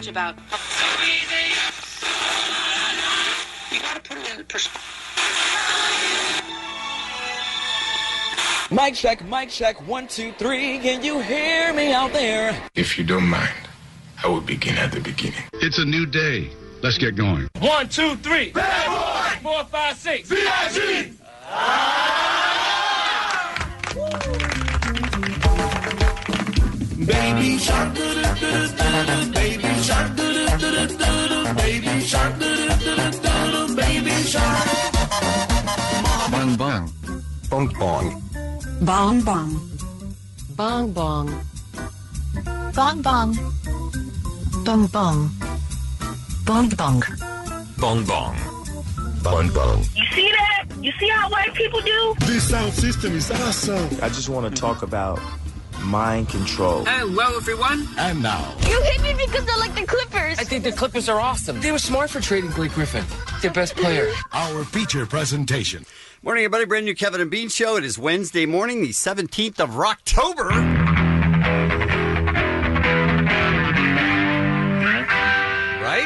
much about. You gotta put it in perspective. Mic check, 1, 2, 3. Can you hear me out there? If you don't mind, I will begin at the beginning. It's a new day. Let's get going. 1, 2, 3. Bad boy. 4, 5, 6. VIG. Baby shark, baby shark, baby shark, baby shark. Bong bong. Bong bong. Bong bong. Bong bong. Bong bong. Bong bong. Bong bong. Bong bong. Bong bong. You see that? You see how white people do? This sound system is awesome. I just want to talk about mind control. Hello, everyone. And now. You hit me because I like the Clippers. I think the Clippers are awesome. They were smart for trading Blake Griffin, their best player. Our feature presentation. Morning, everybody. Brand new Kevin and Bean Show. It is Wednesday morning, the 17th of October. Right?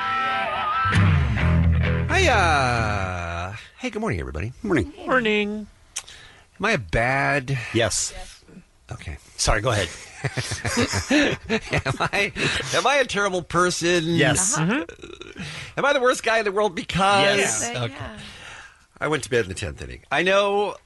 Hey, good morning, everybody. Morning. Morning. Am I a bad... Yes. Okay. Sorry, go ahead. Am I a terrible person? Yes. Uh-huh. Am I the worst guy in the world because... Yes. Okay. I went to bed in the 10th inning. I know,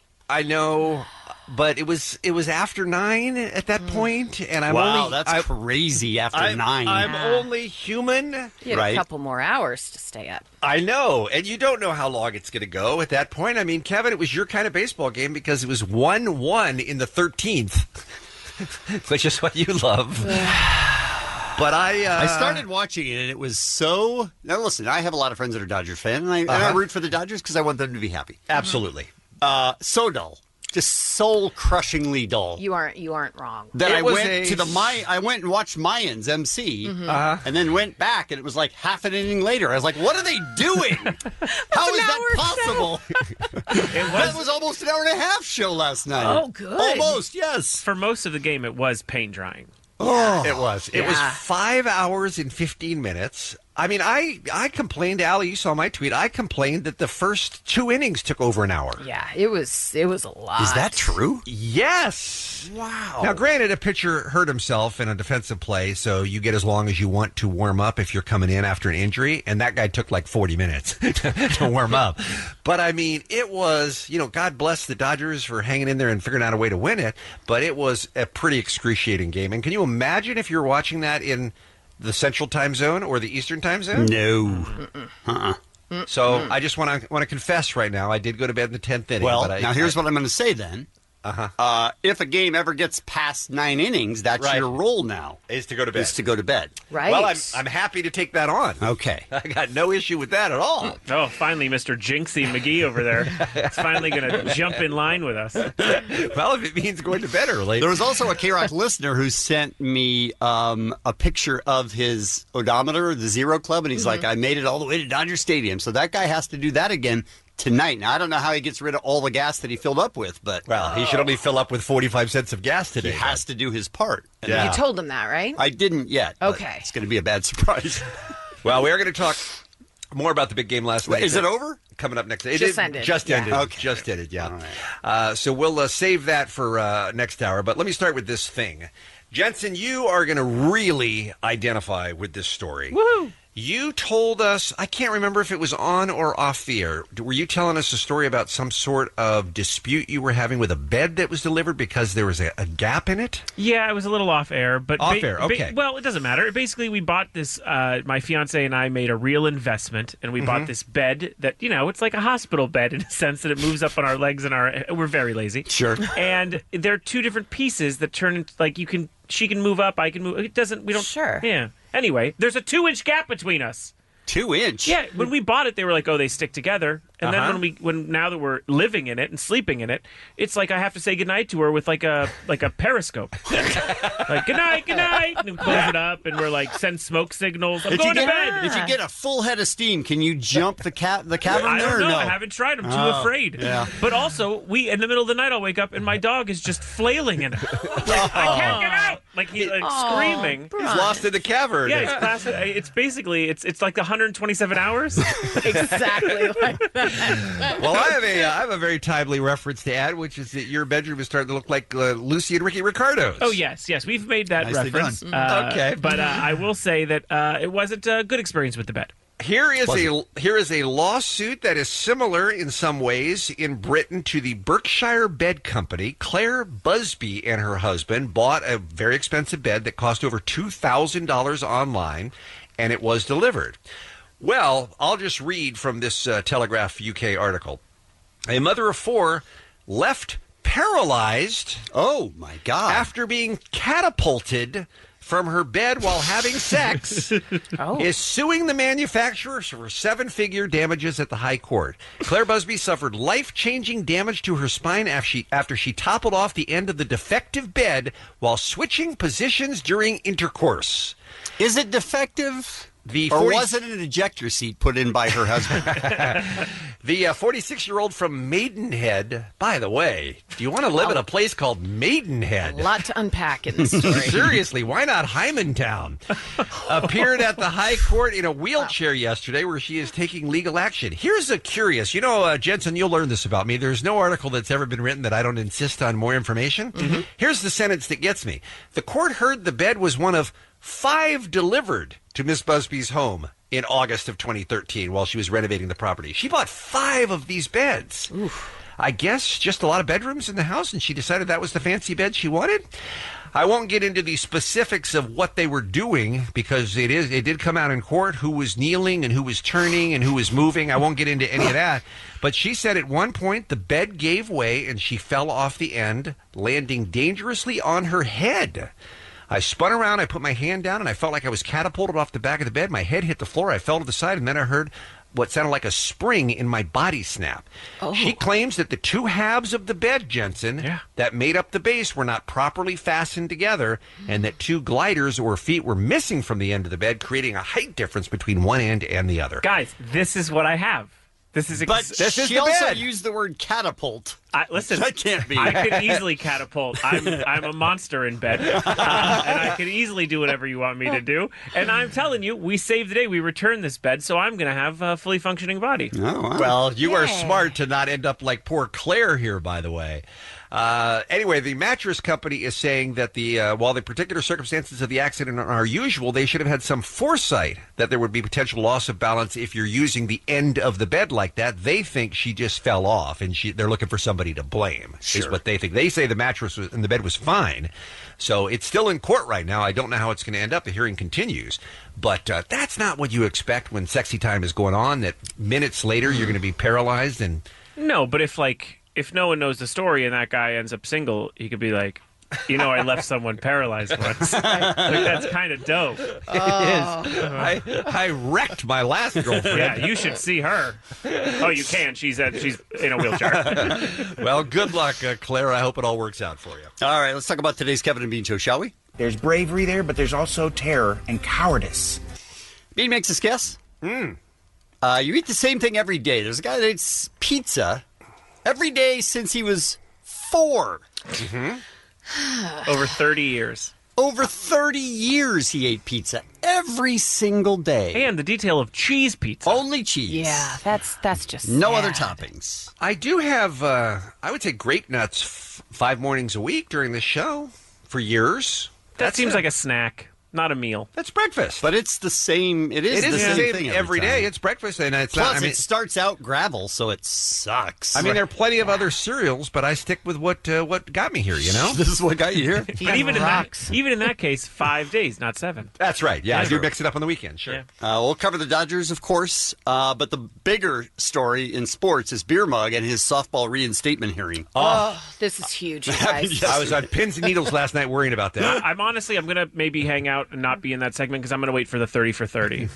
but it was after 9 at that point, and that's crazy after 9. I'm only human. You had a couple more hours to stay up. I know, and you don't know how long it's going to go at that point. I mean, Kevin, it was your kind of baseball game because it was 1-1 in the 13th, which is what you love. But I started watching it, and it was so... Now, listen, I have a lot of friends that are Dodgers fans, and I root for the Dodgers because I want them to be happy. Absolutely. So dull. Just soul-crushingly dull. You aren't wrong. Then I went and watched Mayans MC, and then went back, and it was like half an inning later. I was like, what are they doing? How is that possible? That was almost an hour and a half show last night. Oh, good. Almost, yes. For most of the game, it was paint drying. Oh, it was. It was 5 hours and 15 minutes. I mean, I complained, Allie, you saw my tweet. I complained that the first 2 innings took over an hour. Yeah, it was a lot. Is that true? Yes. Wow. Now, granted, a pitcher hurt himself in a defensive play, so you get as long as you want to warm up if you're coming in after an injury, and that guy took like 40 minutes to warm up. But, I mean, it was, God bless the Dodgers for hanging in there and figuring out a way to win it, but it was a pretty excruciating game. And can you imagine if you're watching that in the Central Time Zone or the Eastern Time Zone? No. So I just want to confess right now, I did go to bed in the 10th inning. Well, now here's what I'm going to say then. If a game ever gets past 9 innings, that's your role now. Is to go to bed. Is to go to bed. Right. Well, I'm happy to take that on. Okay. I got no issue with that at all. Oh, finally, Mr. Jinxie McGee over there. It's finally going to jump in line with us. Well, if it means going to bed early. There was also a K-Rock listener who sent me a picture of his odometer, the Zero Club, and he's like, I made it all the way to Dodger Stadium. So that guy has to do that again tonight. Now, I don't know how he gets rid of all the gas that he filled up with, but... Well, he should only fill up with 45 cents of gas today. He has to do his part. Yeah. You told him that, right? I didn't yet. Okay. It's going to be a bad surprise. Well, we are going to talk more about the big game last night. Is it over? Coming up next. Ended. Just ended. Okay. Just ended, yeah. All right. So we'll save that for next hour. But let me start with this thing. Jensen, you are going to really identify with this story. Woohoo! You told us, I can't remember if it was on or off the air. Were you telling us a story about some sort of dispute you were having with a bed that was delivered because there was a gap in it? Yeah, it was a little off air. But off air, okay. Well, it doesn't matter. Basically, we bought this, my fiance and I made a real investment, and we bought this bed that, it's like a hospital bed in a sense that it moves up on our legs and we're very lazy. Sure. And there are 2 different pieces that turn into, like, she can move up, I can move. It doesn't, we don't. Sure. Yeah. Anyway, there's a 2-inch gap between us. 2 inch? Yeah, when we bought it, they were like, oh, they stick together. And then now that we're living in it and sleeping in it, it's like I have to say goodnight to her with like a periscope. Like, good night, and we close it up, and we're like, send smoke signals. I'm going to bed. If you get a full head of steam, can you jump the cavern I there don't or know. no? I haven't tried. I'm too afraid. Yeah. But also, in the middle of the night, I'll wake up, and my dog is just flailing in it. Like, I can't get out. Like, he's screaming. He's lost in the cavern. Yeah, it's classic. It's basically, it's like 127 hours. Exactly like that. Well, I have a very timely reference to add, which is that your bedroom is starting to look like Lucy and Ricky Ricardo's. Oh, yes, we've made that Nicely reference. done. Okay. But I will say that it wasn't a good experience with the bed. Here is a lawsuit that is similar in some ways in Britain to the Berkshire Bed Company. Claire Busby and her husband bought a very expensive bed that cost over $2,000 online, and it was delivered. Well, I'll just read from this Telegraph UK article. A mother of four left paralyzed. Oh, my God. After being catapulted from her bed while having sex is suing the manufacturer for seven-figure damages at the High Court. Claire Busby suffered life-changing damage to her spine after she toppled off the end of the defective bed while switching positions during intercourse. Is it defective? Or was it an ejector seat put in by her husband? The 46-year-old from Maidenhead, by the way, do you want to live in a place called Maidenhead? A lot to unpack in this story. Seriously, why not Hymantown? Appeared at the High Court in a wheelchair yesterday where she is taking legal action. Here's a curious, Jensen, you'll learn this about me. There's no article that's ever been written that I don't insist on more information. Mm-hmm. Here's the sentence that gets me. The court heard the bed was one of 5 delivered to Miss Busby's home in August of 2013 while she was renovating the property. She bought 5 of these beds. Oof. I guess just a lot of bedrooms in the house, and she decided that was the fancy bed she wanted. I won't get into the specifics of what they were doing because it did come out in court who was kneeling and who was turning and who was moving. I won't get into any of that. But she said at one point the bed gave way and she fell off the end, landing dangerously on her head. I spun around, I put my hand down, and I felt like I was catapulted off the back of the bed. My head hit the floor, I fell to the side, and then I heard what sounded like a spring in my body snap. Oh. She claims that the 2 halves of the bed, Jensen, that made up the base were not properly fastened together, and that 2 gliders or feet were missing from the end of the bed, creating a height difference between one end and the other. Guys, this is what I have. This is she also used the word catapult. Listen, that can't be. I could easily catapult. I'm a monster in bed, and I could easily do whatever you want me to do. And I'm telling you, we saved the day. We returned this bed, so I'm going to have a fully functioning body. Oh, wow. Well, you are smart to not end up like poor Claire here, by the way. Anyway, the mattress company is saying that while the particular circumstances of the accident are usual, they should have had some foresight that there would be potential loss of balance if you're using the end of the bed like that. They think she just fell off, and they're looking for somebody to blame, is what they think. They say the mattress in the bed was fine. So it's still in court right now. I don't know how it's going to end up. The hearing continues. But that's not what you expect when sexy time is going on, that minutes later you're going to be paralyzed. And no, but if no one knows the story and that guy ends up single, he could be like, I left someone paralyzed once. That's kind of dope. It is. I wrecked my last girlfriend. Yeah, you should see her. Oh, you can. She's in a wheelchair. Well, good luck, Claire. I hope it all works out for you. All right, let's talk about today's Kevin and Bean Show, shall we? There's bravery there, but there's also terror and cowardice. Bean makes us guess. You eat the same thing every day. There's a guy that eats pizza every day since he was 4. Mm-hmm. Over 30 years. Over 30 years he ate pizza every single day. And the detail of cheese pizza. Only cheese. Yeah, that's just no sad. other toppings. I do have, I would say, grape nuts 5 mornings a week during the show for years. That seems like a snack. Not a meal. That's breakfast. But it's the same. It is the same thing every day. It's breakfast, and it's plus it starts out gravel, so it sucks. I mean, there are plenty of other cereals, but I stick with what got me here. This is what got you here. But even in that case, 5 days, not 7. That's right. Yeah, I do mix it up on the weekend. Sure. Yeah. We'll cover the Dodgers, of course, but the bigger story in sports is Beer Mug and his softball reinstatement hearing. This is huge, you guys. I was on pins and needles last night worrying about that. I'm going to maybe hang out out and not be in that segment because I'm going to wait for the 30 for 30. You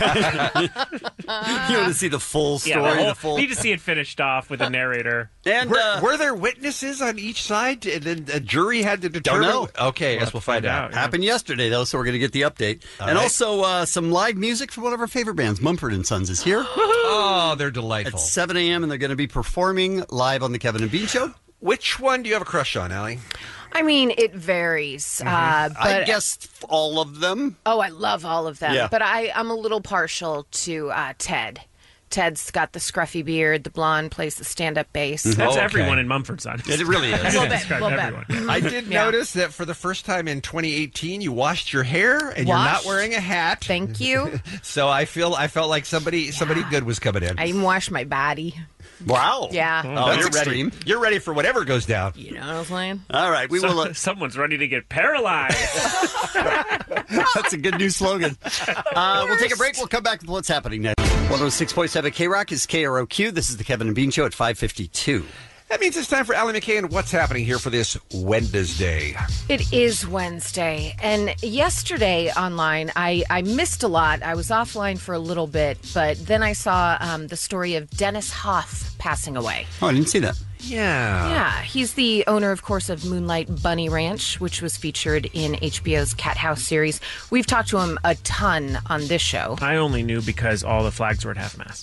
want to see the full story? Yeah, the full... need to see it finished off with a narrator. And were there witnesses on each side? And then a jury had to determine? Don't know. Okay, I guess we'll find out. Happened yesterday, though, so we're going to get the update. All and right. also some live music from one of our favorite bands, Mumford & Sons, is here. Oh, they're delightful. At 7 a.m., and they're going to be performing live on the Kevin and Bean Show. Which one do you have a crush on, Allie? I mean, it varies. But I guess all of them. Oh, I love all of them. Yeah. But I'm a little partial to Ted. Ted's got the scruffy beard, the blonde, plays the stand-up bass. That's everyone in Mumford Sons. It really is. A little bit, Describe little everyone. bit. I did notice that for the first time in 2018, you washed your hair and you're not wearing a hat. Thank you. So I felt like somebody good was coming in. I even washed my body. Wow. Yeah. Oh, That's you're extreme. ready. You're ready for whatever goes down. You know what I'm saying? All right, we will. Someone's ready to get paralyzed. That's a good new slogan. We'll take a break. We'll come back with what's happening next. 106.7 K-Rock is KROQ. This is the Kevin and Bean Show at 5:52. That means it's time for Allie McKay and what's happening here for this Wednesday. It is Wednesday. And yesterday online, I missed a lot. I was offline for a little bit, but then I saw the story of Dennis Hoff passing away. Oh, I didn't see that. Yeah. Yeah, he's the owner, of course, of Moonlight Bunny Ranch, which was featured in HBO's Cat House series. We've talked to him a ton on this show. I only knew because all the flags were at half-mast.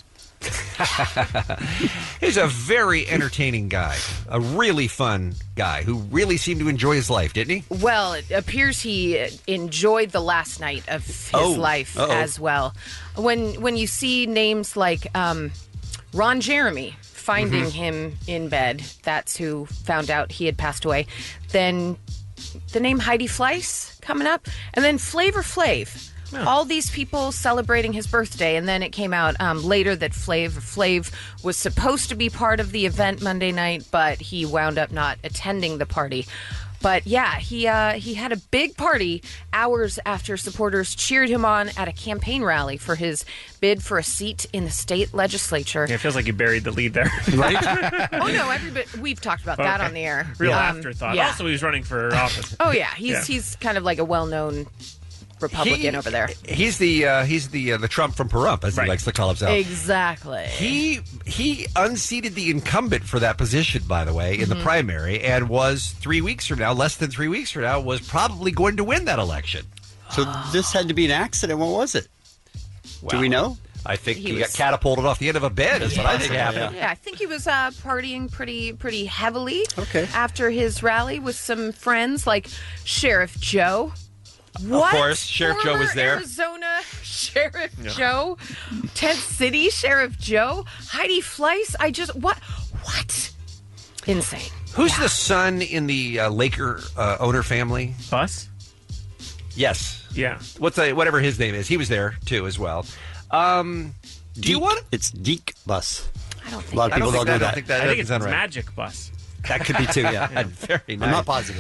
He's a very entertaining guy, a really fun guy who really seemed to enjoy his life, didn't he? Well, it appears he enjoyed the last night of his life as well. When you see names like Ron Jeremy finding him in bed, that's who found out he had passed away. Then the name Heidi Fleiss coming up, and then Flavor Flav. All these people celebrating his birthday, and then it came out later that Flavor Flav was supposed to be part of the event Monday night, but he wound up not attending the party. But yeah, he had a big party hours after supporters cheered him on at a campaign rally for his bid for a seat in the state legislature. Yeah, it feels like you buried the lead there. Right? Oh no, everybody, we've talked about that on the air. Real afterthought. Yeah. Also, he was running for office. Oh yeah, he's kind of like a well-known Republican over there. He's the Trump from Pahrump, as he likes to call himself. Exactly. He unseated the incumbent for that position, by the way, in the primary, and was less than 3 weeks from now, was probably going to win that election. So this had to be an accident. What was it? Do we know? I think he got catapulted off the end of a bed, is what I think happened. Yeah, I think he was partying pretty heavily Okay. after his rally with some friends like Sheriff Joe. What? Of course, Sheriff Joe was there. Arizona Sheriff Joe, Tent City Sheriff Joe, Heidi Fleiss. What? Insane. Who's the son in the Laker owner family? Bus? Yes. Yeah. Whatever his name is. He was there too as well. Do you want it? It's Deke Bus. I don't think A lot of people don't know that. I think it's sound right. Magic Bus. That could be too, yeah. Very nice. I'm not positive.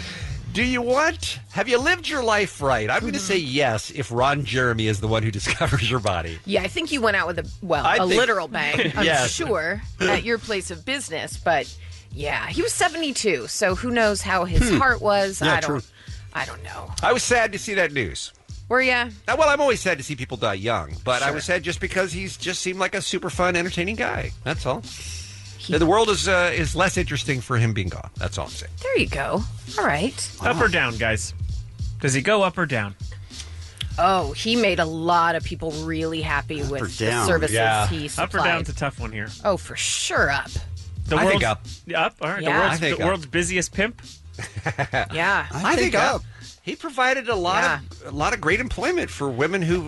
Have you lived your life right? I'm going to say yes if Ron Jeremy is the one who discovers your body. Yeah, I think you went out with a literal bang, I'm sure, at your place of business. But yeah, he was 72, so who knows how his heart was. Yeah, I don't know. I was sad to see that news. Were ya? Well, I'm always sad to see people die young, but I was sad just because he's just seemed like a super fun, entertaining guy. That's all. The world is less interesting for him being gone. That's all I'm saying. There you go. All right. Up or down, guys? Does he go up or down? Oh, he made a lot of people really happy with the services he supplied. Up or down's a tough one here. Oh, for sure up. I think up. Up? All right. Yeah. The world's busiest pimp? Yeah. I think up. He provided a lot of great employment for women who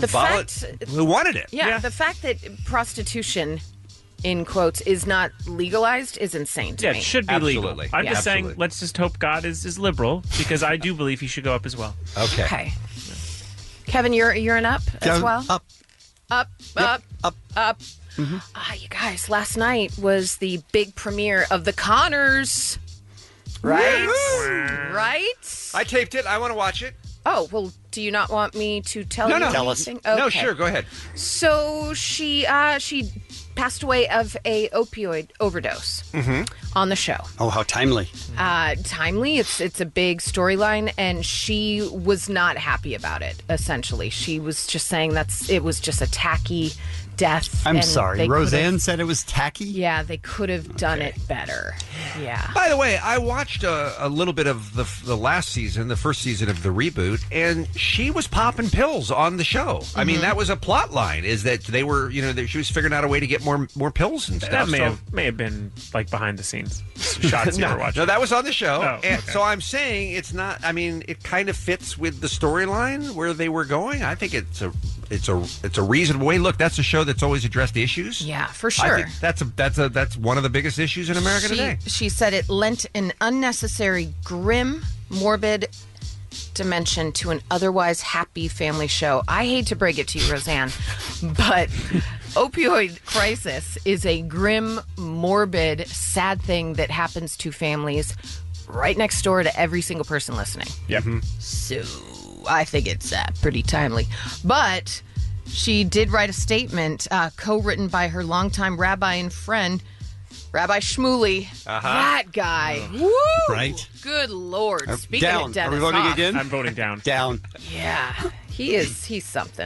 wanted it. Yeah, the fact that prostitution, in quotes, is not legalized is insane to me. It should be legal. I'm just saying, Absolutely. let's just hope God is liberal, because I do believe he should go up as well. Okay. Kevin, you're an up as well? Up. Up. You guys, last night was the big premiere of The Conners. Right? Woo-hoo! Right? I taped it. I want to watch it. Oh, well, do you not want me to tell you No. anything? No, Okay. sure. Go ahead. So she passed away of a opioid overdose on the show. Oh, how timely. Timely. It's a big storyline, and she was not happy about it, essentially. She was just saying it was just a tacky death. I'm sorry. Roseanne said it was tacky? Yeah, they could have done it better. Yeah. By the way, I watched a little bit of the last season, the first season of the reboot, and she was popping pills on the show. I mean, that was a plot line, is that they were, that she was figuring out a way to get more pills and stuff. That may have been like behind the scenes shots you were watching. No, that was on the show. Oh, okay. And so I'm saying it's not, it kind of fits with the storyline where they were going. I think it's a reasonable way. Look, that's a show that's always addressed issues. Yeah, for sure. I think that's one of the biggest issues in America today. She said it lent an unnecessary, grim, morbid dimension to an otherwise happy family show. I hate to break it to you, Roseanne, but opioid crisis is a grim, morbid, sad thing that happens to families right next door to every single person listening. Yep. So I think it's pretty timely. But she did write a statement co-written by her longtime rabbi and friend, Rabbi Shmuley. That guy. Woo! Right. Good Lord. Speaking down. of Dennis Are we voting Hoff, again? I'm voting down. Down. Yeah. He's something.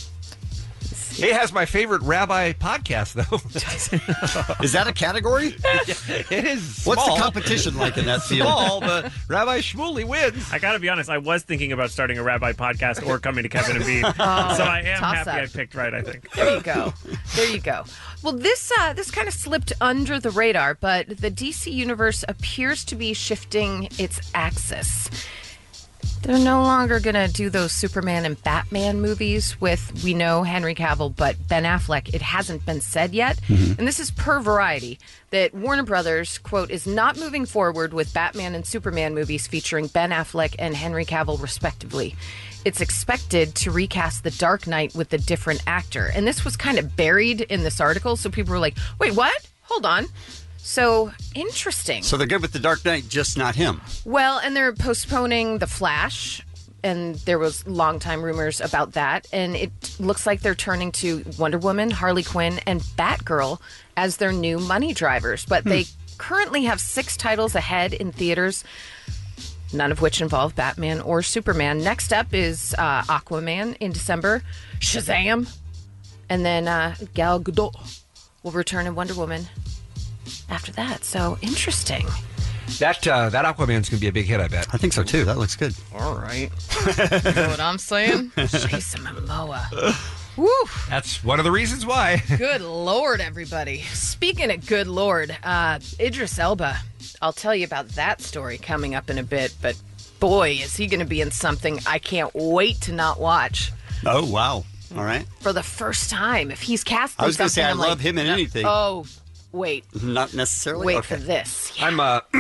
He has my favorite rabbi podcast, though. Is that a category? It is small. What's the competition like in that field? Small, but Rabbi Shmuley wins. I got to be honest, I was thinking about starting a rabbi podcast or coming to Kevin and Bean. So I am happy I picked right, I think. There you go. There you go. Well, this kind of slipped under the radar, but the DC universe appears to be shifting its axis. They're no longer going to do those Superman and Batman movies with, we know, Henry Cavill, but Ben Affleck. It hasn't been said yet. And this is per Variety, that Warner Brothers, quote, is not moving forward with Batman and Superman movies featuring Ben Affleck and Henry Cavill, respectively. It's expected to recast The Dark Knight with a different actor. And this was kind of buried in this article, so people were like, wait, what? Hold on. So, interesting. So they're good with The Dark Knight, just not him. Well, and they're postponing The Flash, and there was long-time rumors about that, and it looks like they're turning to Wonder Woman, Harley Quinn, and Batgirl as their new money drivers. But they currently have 6 titles ahead in theaters, none of which involve Batman or Superman. Next up is Aquaman in December, Shazam, and then Gal Gadot will return in Wonder Woman after that. So interesting. That Aquaman's going to be a big hit, I bet. I think so, too. That looks good. All right. You know what I'm saying? Jason Momoa. Woo! That's one of the reasons why. Good Lord, everybody. Speaking of good Lord, Idris Elba. I'll tell you about that story coming up in a bit, but boy, is he going to be in something I can't wait to not watch. Oh, wow. All right. For the first time. If he's cast in I was going to say, I I'm love him in anything. Oh, wait. Not necessarily? Wait okay. for this. I'm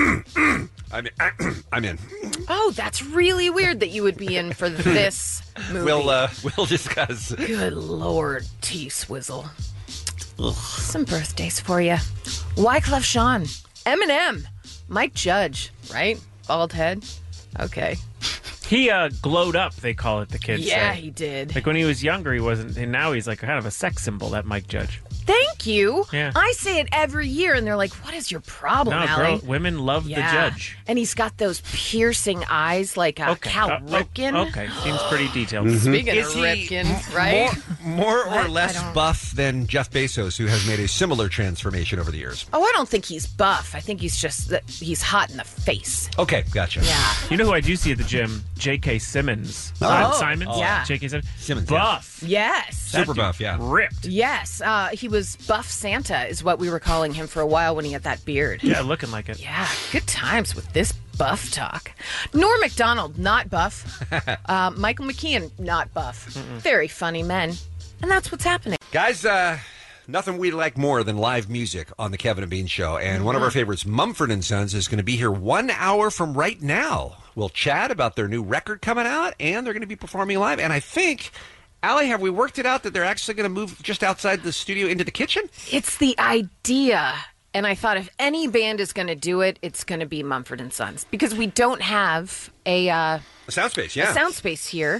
in. Oh, that's really weird that you would be in for this movie. We'll discuss. Good Lord, T-Swizzle. Some birthdays for you. Wyclef Jean, Eminem, Mike Judge, right? Bald head. Okay. He glowed up, they call it, the kids Yeah, say. he did. Like when he was younger, he wasn't, and now he's like kind of a sex symbol, that Mike Judge. Thank you. Yeah. I say it every year, and they're like, what is your problem, No, Allie? girl, women love the Judge. And he's got those piercing eyes like Cal Ripken. Okay, seems pretty detailed. Speaking Is of he Ripken, right? More or What? less I don't- buff than Jeff Bezos, who has made a similar transformation over the years. Oh, I don't think he's buff. I think he's just he's hot in the face. Okay, gotcha. Yeah. You know who I do see at the gym? J.K. Simmons. Oh, Simons? yeah. J.K. Simmons. Simmons, Buff. Yes. Super buff, yeah. Ripped. Yes. He was Buff Santa is what we were calling him for a while when he had that beard. Yeah, looking like it. Yeah, good times with this buff talk. Norm Macdonald, not buff. Michael McKean, not buff. Very funny men. And that's what's happening. Guys, nothing we like more than live music on the Kevin and Bean Show. And one of our favorites, Mumford & Sons, is going to be here 1 hour from right now. We'll chat about their new record coming out, and they're going to be performing live. And I think, Allie, have we worked it out that they're actually going to move just outside the studio into the kitchen? It's the idea. And I thought if any band is going to do it, it's going to be Mumford & Sons. Because we don't have a sound space, yeah. A sound space here.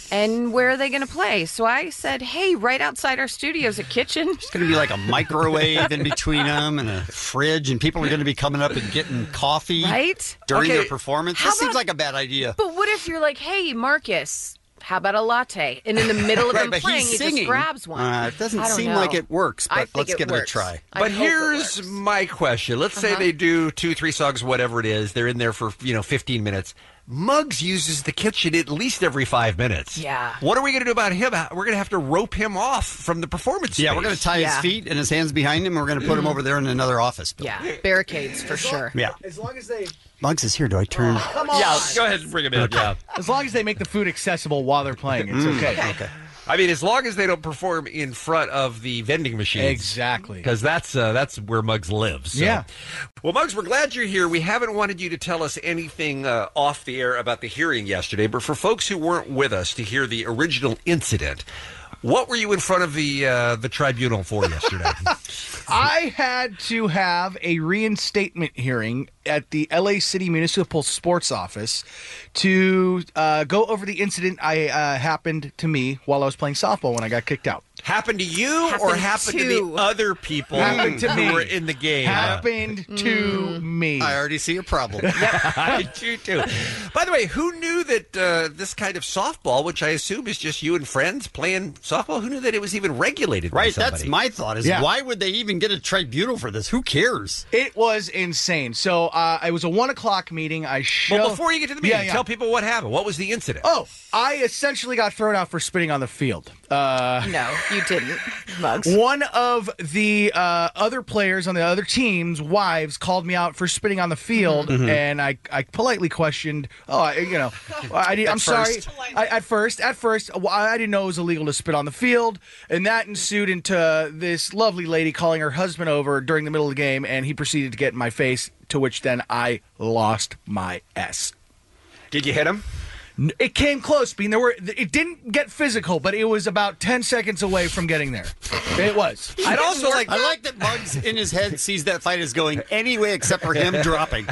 And where are they going to play? So I said, hey, right outside our studio's a kitchen. It's going to be like a microwave in between them and a fridge, and people are going to be coming up and getting coffee during their performance. That seems like a bad idea. But what if you're like, hey, Marcus, how about a latte? And in the middle of them playing, he just grabs one. It doesn't seem like it works, but let's give it a try. But here's my question. Let's say they do 2-3 songs, whatever it is. They're in there for 15 minutes. Muggs uses the kitchen at least every 5 minutes. Yeah. What are we going to do about him? We're going to have to rope him off from the performance space. Yeah, we're going to tie his feet and his hands behind him, and we're going to put him over there in another office building. Yeah, barricades for sure. Yeah. As long as they... Muggs is here. Do I turn? Come on. Yeah, go ahead and bring him in. Yeah. As long as they make the food accessible while they're playing, it's okay. Okay. I mean, as long as they don't perform in front of the vending machines. Exactly. Because that's where Muggs lives. So. Yeah. Well, Muggs, we're glad you're here. We haven't wanted you to tell us anything off the air about the hearing yesterday, but for folks who weren't with us to hear the original incident, what were you in front of the tribunal for yesterday? I had to have a reinstatement hearing at the LA City Municipal Sports Office to go over the incident happened to me while I was playing softball when I got kicked out. Happened to you or happened to the other people who were in the game? Happened to me. I already see a problem. I do too. By the way, who knew that this kind of softball, which I assume is just you and friends playing softball, who knew that it was even regulated by somebody? That's my thought is why would they even get a tribunal for this? Who cares? It was insane. So it was a 1:00 meeting. Well, before you get to the meeting, tell people what happened. What was the incident? Oh, I essentially got thrown out for spitting on the field. No, you didn't, Muggs. One of the other players on the other team's wives called me out for spitting on the field, and I politely questioned, I'm sorry. At first, I didn't know it was illegal to spit on the field, and that ensued into this lovely lady calling her husband over during the middle of the game, and he proceeded to get in my face, to which then I lost my S. Did you hit him? It came close, Bean. It didn't get physical, but it was about 10 seconds away from getting there. It was. I like that Muggs in his head sees that fight as going any way except for him dropping.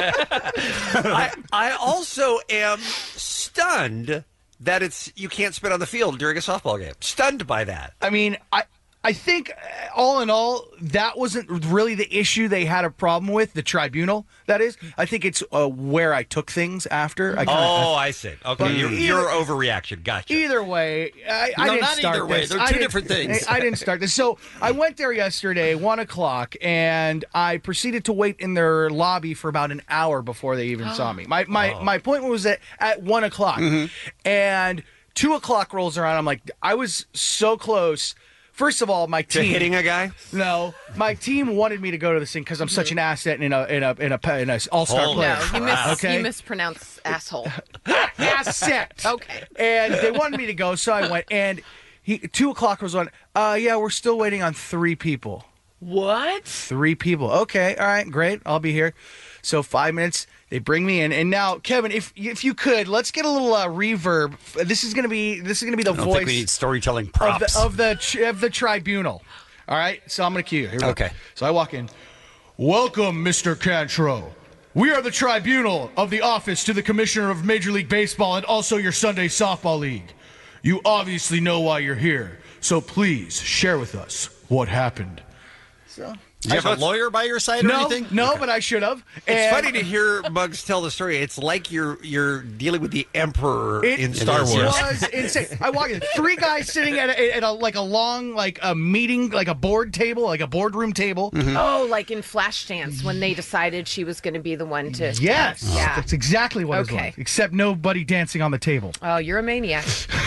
I also am stunned that you can't spit on the field during a softball game. Stunned by that. I mean, I think, all in all, that wasn't really the issue they had a problem with, the tribunal, that is. I think it's where I took things after. I see. Okay, your overreaction. Gotcha. Either way, I didn't not start either way. this. They're two different things. I didn't start this. So I went there yesterday, 1:00, and I proceeded to wait in their lobby for about an hour before they even saw me. My appointment was at 1:00, and 2:00 rolls around. I'm like, I was so close. First of all, my team to hitting a guy. No, my team wanted me to go to this thing because I'm such an asset in a all-star player. No, you mispronounce asshole. Asset. Okay. And they wanted me to go, so I went. And 2:00 was on. Yeah, we're still waiting on 3 people. What? 3 people. Okay. All right. Great. I'll be here. So 5 minutes. They bring me in, and now, Kevin, if you could, let's get a little reverb. This is gonna be the I don't voice. think we need storytelling props of the tribunal. All right, so I'm gonna cue you. Here we go. Okay. So I walk in. Welcome, Mr. Cantrell. We are the tribunal of the office to the commissioner of Major League Baseball and also your Sunday softball league. You obviously know why you're here, so please share with us what happened. So. Do you have a lawyer by your side or anything? No, but I should have. It's funny to hear Muggs tell the story. It's like you're dealing with the Emperor in Star Wars. It was insane. I walk in, 3 guys sitting at a long a meeting, like a board table, like a boardroom table. Oh, like in Flashdance when they decided she was going to be the one to. Yes, yeah, that's exactly what it was like. Except nobody dancing on the table. Oh, you're a maniac.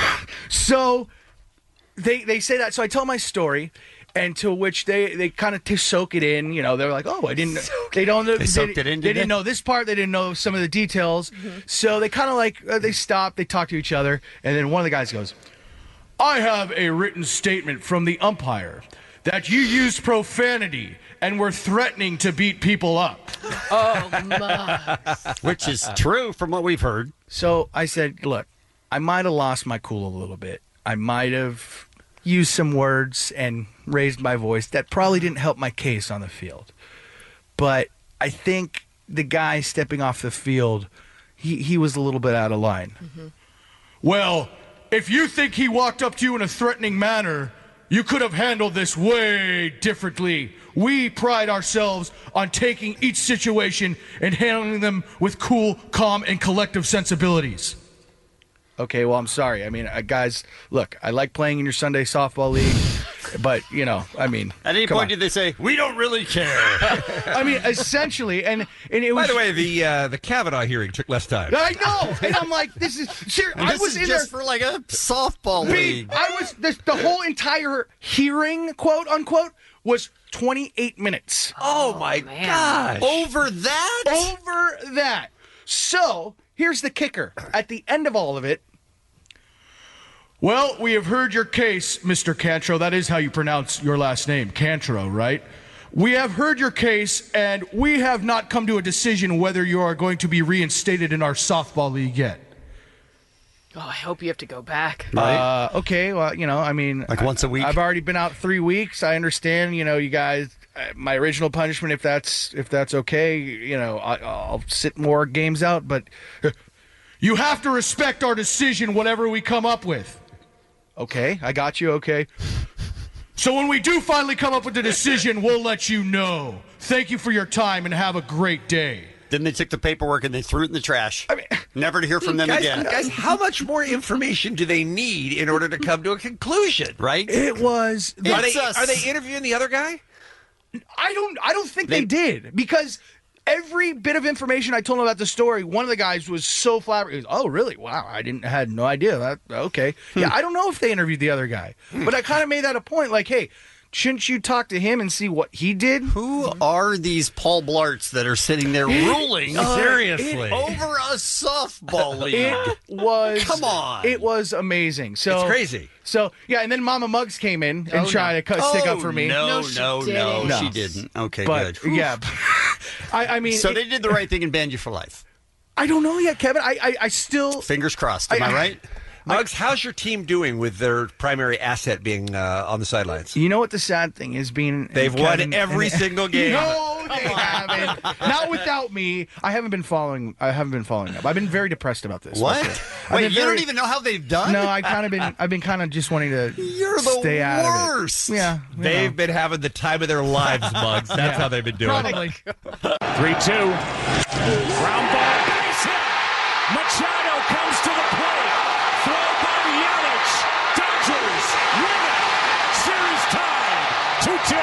So they say that. So I tell my story. And to which they kind of soak it in, they're like, oh, I didn't. They don't. They soaked it in. They didn't know this part. They didn't know some of the details. So they kind of they stop. They talk to each other, and then one of the guys goes, "I have a written statement from the umpire that you used profanity and were threatening to beat people up." Oh, Muggs. Which is true from what we've heard. So I said, look, I might have lost my cool a little bit. I might have used some words and raised my voice that probably didn't help my case on the field. But I think the guy stepping off the field, he was a little bit out of line. Well, if you think he walked up to you in a threatening manner, you could have handled this way differently. We pride ourselves on taking each situation and handling them with cool, calm, and collective sensibilities. Okay, well, I'm sorry. I mean, guys, look, I like playing in your Sunday softball league, but, I mean... At any point did they say, we don't really care? I mean, essentially, and it was... By the way, the Kavanaugh hearing took less time. I know! And I'm like, this is... I was in just for like a softball league. The whole entire hearing, quote unquote, was 28 minutes. Oh my gosh. Over that? Over that. So, here's the kicker. At the end of all of it, well, we have heard your case, Mr. Cantro. That is how you pronounce your last name, Cantro, right? We have heard your case, and we have not come to a decision whether you are going to be reinstated in our softball league yet. Oh, I hope you have to go back. Okay, well, I mean... Like once a week? I've already been out 3 weeks. I understand, you guys... My original punishment, if that's okay, I'll sit more games out, but... You have to respect our decision, whatever we come up with. Okay, I got you, okay. So when we do finally come up with the decision, we'll let you know. Thank you for your time, and have a great day. Then they took the paperwork and they threw it in the trash. Never to hear from them again. Guys, how much more information do they need in order to come to a conclusion? Right? It was... Are they interviewing the other guy? I don't think they did, because... Every bit of information I told him about the story, one of the guys was so flabbergasted. Oh, really? Wow, I had no idea. That okay. Yeah, I don't know if they interviewed the other guy, but I kind of made that a point. Like, hey, shouldn't you talk to him and see what he did? Who are these Paul Blarts that are sitting there ruling seriously over a softball league? It was come on. It was amazing. So it's crazy. So yeah, and then Mama Muggs came in and tried to stick up for me. No, she didn't. Okay, but, good. Yeah. I mean, so they did the right thing and banned you for life. I don't know yet, Kevin. I still fingers crossed. Am I right? Muggs, how's your team doing with their primary asset being on the sidelines? You know what the sad thing is? They've won every single game. No, they haven't. Not without me. I haven't been following up. I've been very depressed about this. What? Wait, you don't even know how they've done? No, I've been kind of just wanting to stay out of it. Worst. Yeah, they've been having the time of their lives, Muggs. That's how they've been doing. Probably. 3-2. Ground ball. Base hit. Machado comes to the plate. Throw by Yelich. Dodgers win it. Series tied. 2-2.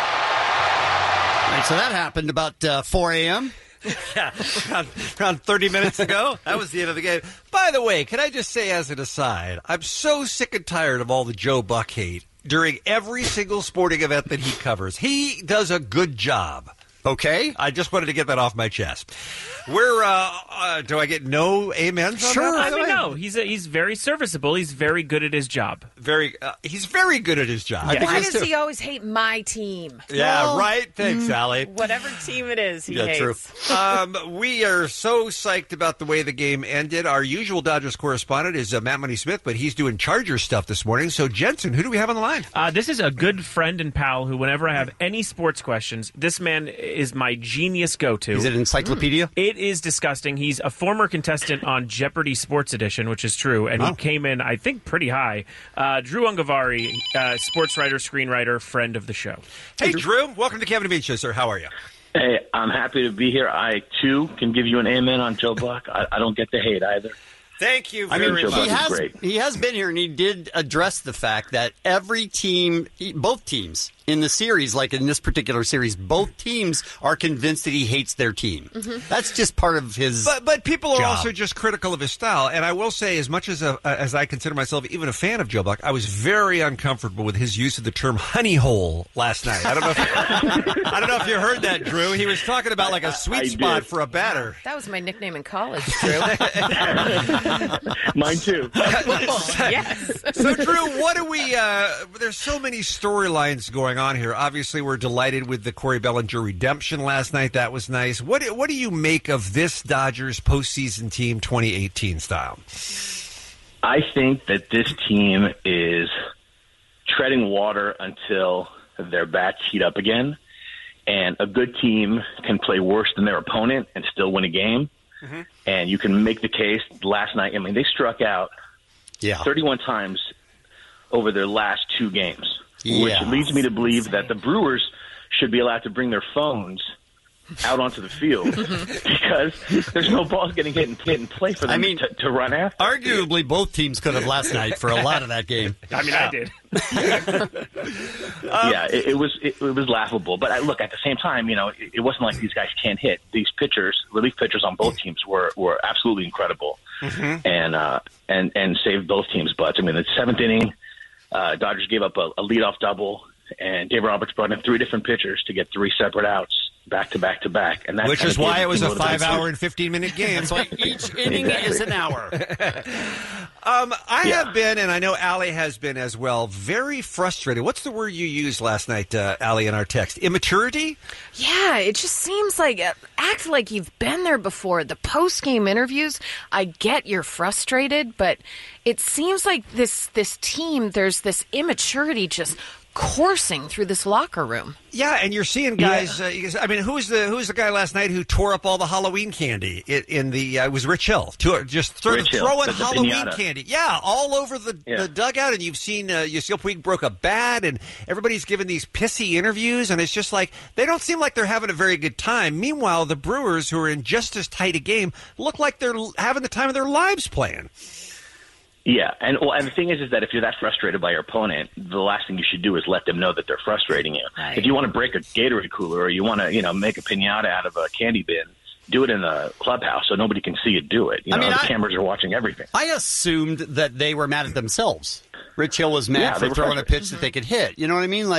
Right, so that happened about 4 a.m. Yeah, around 30 minutes ago. That was the end of the game. By the way, can I just say as an aside, I'm so sick and tired of all the Joe Buck hate during every single sporting event that he covers. He does a good job. Okay. I just wanted to get that off my chest. We're, do I get no amens on Sure. that? I mean, no. He's very serviceable. He's very good at his job. He's very good at his job. Why does he always hate my team? Yeah, right. Thanks, Allie. Whatever team it is, he hates. True. We are so psyched about the way the game ended. Our usual Dodgers correspondent is Matt Money Smith, but he's doing Chargers stuff this morning. So, Jensen, who do we have on the line? This is a good friend and pal who, whenever I have any sports questions, this man is my genius go-to. Is it encyclopedia? It is disgusting. He's a former contestant on Jeopardy Sports Edition, which is true, and he came in, I think, pretty high. Drew Ungavari, sports writer, screenwriter, friend of the show. Hey, Drew. Welcome to Kevin and Bean Show, sir. How are you? Hey, I'm happy to be here. I, too, can give you an amen on Joe Buck. I don't get the hate either. Thank you very much. He has been here, and he did address the fact that every team, both teams in the series, like in this particular series, both teams are convinced that he hates their team. Mm-hmm. That's just part of his But people are job. also just critical of his style. And I will say, as much as I consider myself even a fan of Joe Buck, I was very uncomfortable with his use of the term honey hole last night. I don't know if you heard that, Drew. He was talking about like a sweet spot for a batter. That was my nickname in college, Drew. Mine too. Yes. So, Drew, what do we? There's so many storylines going on here. Obviously, we're delighted with the Corey Bellinger redemption last night. That was nice. What do you make of this Dodgers postseason team 2018 style? I think that this team is treading water until their bats heat up again, and a good team can play worse than their opponent and still win a game. Mm-hmm. And you can make the case last night. I mean, they struck out 31 times over their last 2 games, which Yeah. leads me to believe that the Brewers should be allowed to bring their phones out onto the field because there's no balls getting hit and play for them to run after. Arguably, both teams could have last night for a lot of that game. I mean, I did. Yeah, it was laughable. But look, at the same time, it wasn't like these guys can't hit. These pitchers, relief pitchers on both teams, were absolutely incredible, and saved both teams' butts. I mean, the 7th inning, Dodgers gave up a leadoff double, and Dave Roberts brought in 3 different pitchers to get 3 separate outs. Back to back to back, and which is why it was a 5-hour and 15-minute game. That's why each inning is an hour. I have been, and I know Allie has been as well, very frustrated. What's the word you used last night, Allie, in our text? Immaturity? Yeah, it just seems like act like you've been there before. The post-game interviews, I get you're frustrated, but it seems like this team, there's this immaturity just coursing through this locker room. Yeah, and you're seeing guys. I mean, who was the guy last night who tore up all the Halloween candy in the? It was Rich Hill, just throwing Halloween candy. Yeah, all over the dugout. And you've seen Yasiel Puig broke a bat, and everybody's giving these pissy interviews, and it's just like they don't seem like they're having a very good time. Meanwhile, the Brewers, who are in just as tight a game, look like they're having the time of their lives playing. Yeah, and the thing is that if you're that frustrated by your opponent, the last thing you should do is let them know that they're frustrating you. Right. If you want to break a Gatorade cooler or you want to, make a piñata out of a candy bin, do it in the clubhouse so nobody can see you do it. The cameras are watching everything. I assumed that they were mad at themselves. Rich Hill was mad for throwing a pitch that they could hit. You know what I mean?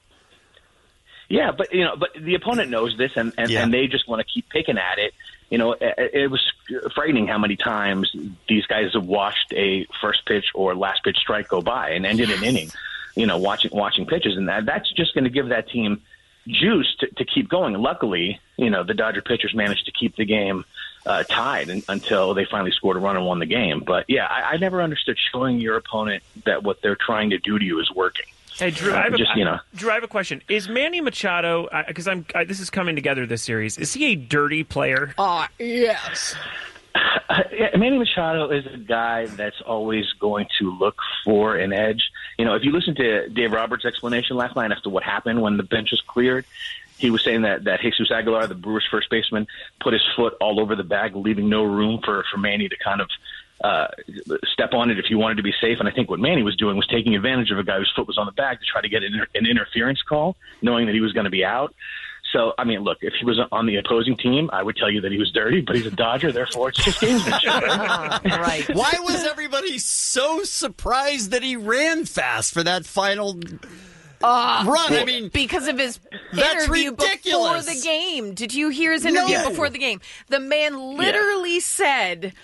Yeah, but the opponent knows this, and they just want to keep picking at it. It was frightening how many times these guys have watched a first pitch or last pitch strike go by and ended an inning, watching pitches. And that's just going to give that team juice to keep going. And luckily, the Dodger pitchers managed to keep the game tied until they finally scored a run and won the game. But, yeah, I never understood showing your opponent that what they're trying to do to you is working. Hey, Drew, I have a question. Is Manny Machado, because this is coming together this series, is he a dirty player? Yes. Manny Machado is a guy that's always going to look for an edge. If you listen to Dave Roberts' explanation last night as to what happened when the bench was cleared, he was saying that Jesus Aguilar, the Brewers' first baseman, put his foot all over the bag, leaving no room for Manny to kind of step on it if he wanted to be safe. And I think what Manny was doing was taking advantage of a guy whose foot was on the bag to try to get an interference call, knowing that he was going to be out. So, I mean, look, if he was on the opposing team, I would tell you that he was dirty, but he's a Dodger, therefore it's just gamesmanship. Right. Why was everybody so surprised that he ran fast for that final run? I mean, because of his that's interview ridiculous. before the game. Did you hear his interview before the game? The man literally said,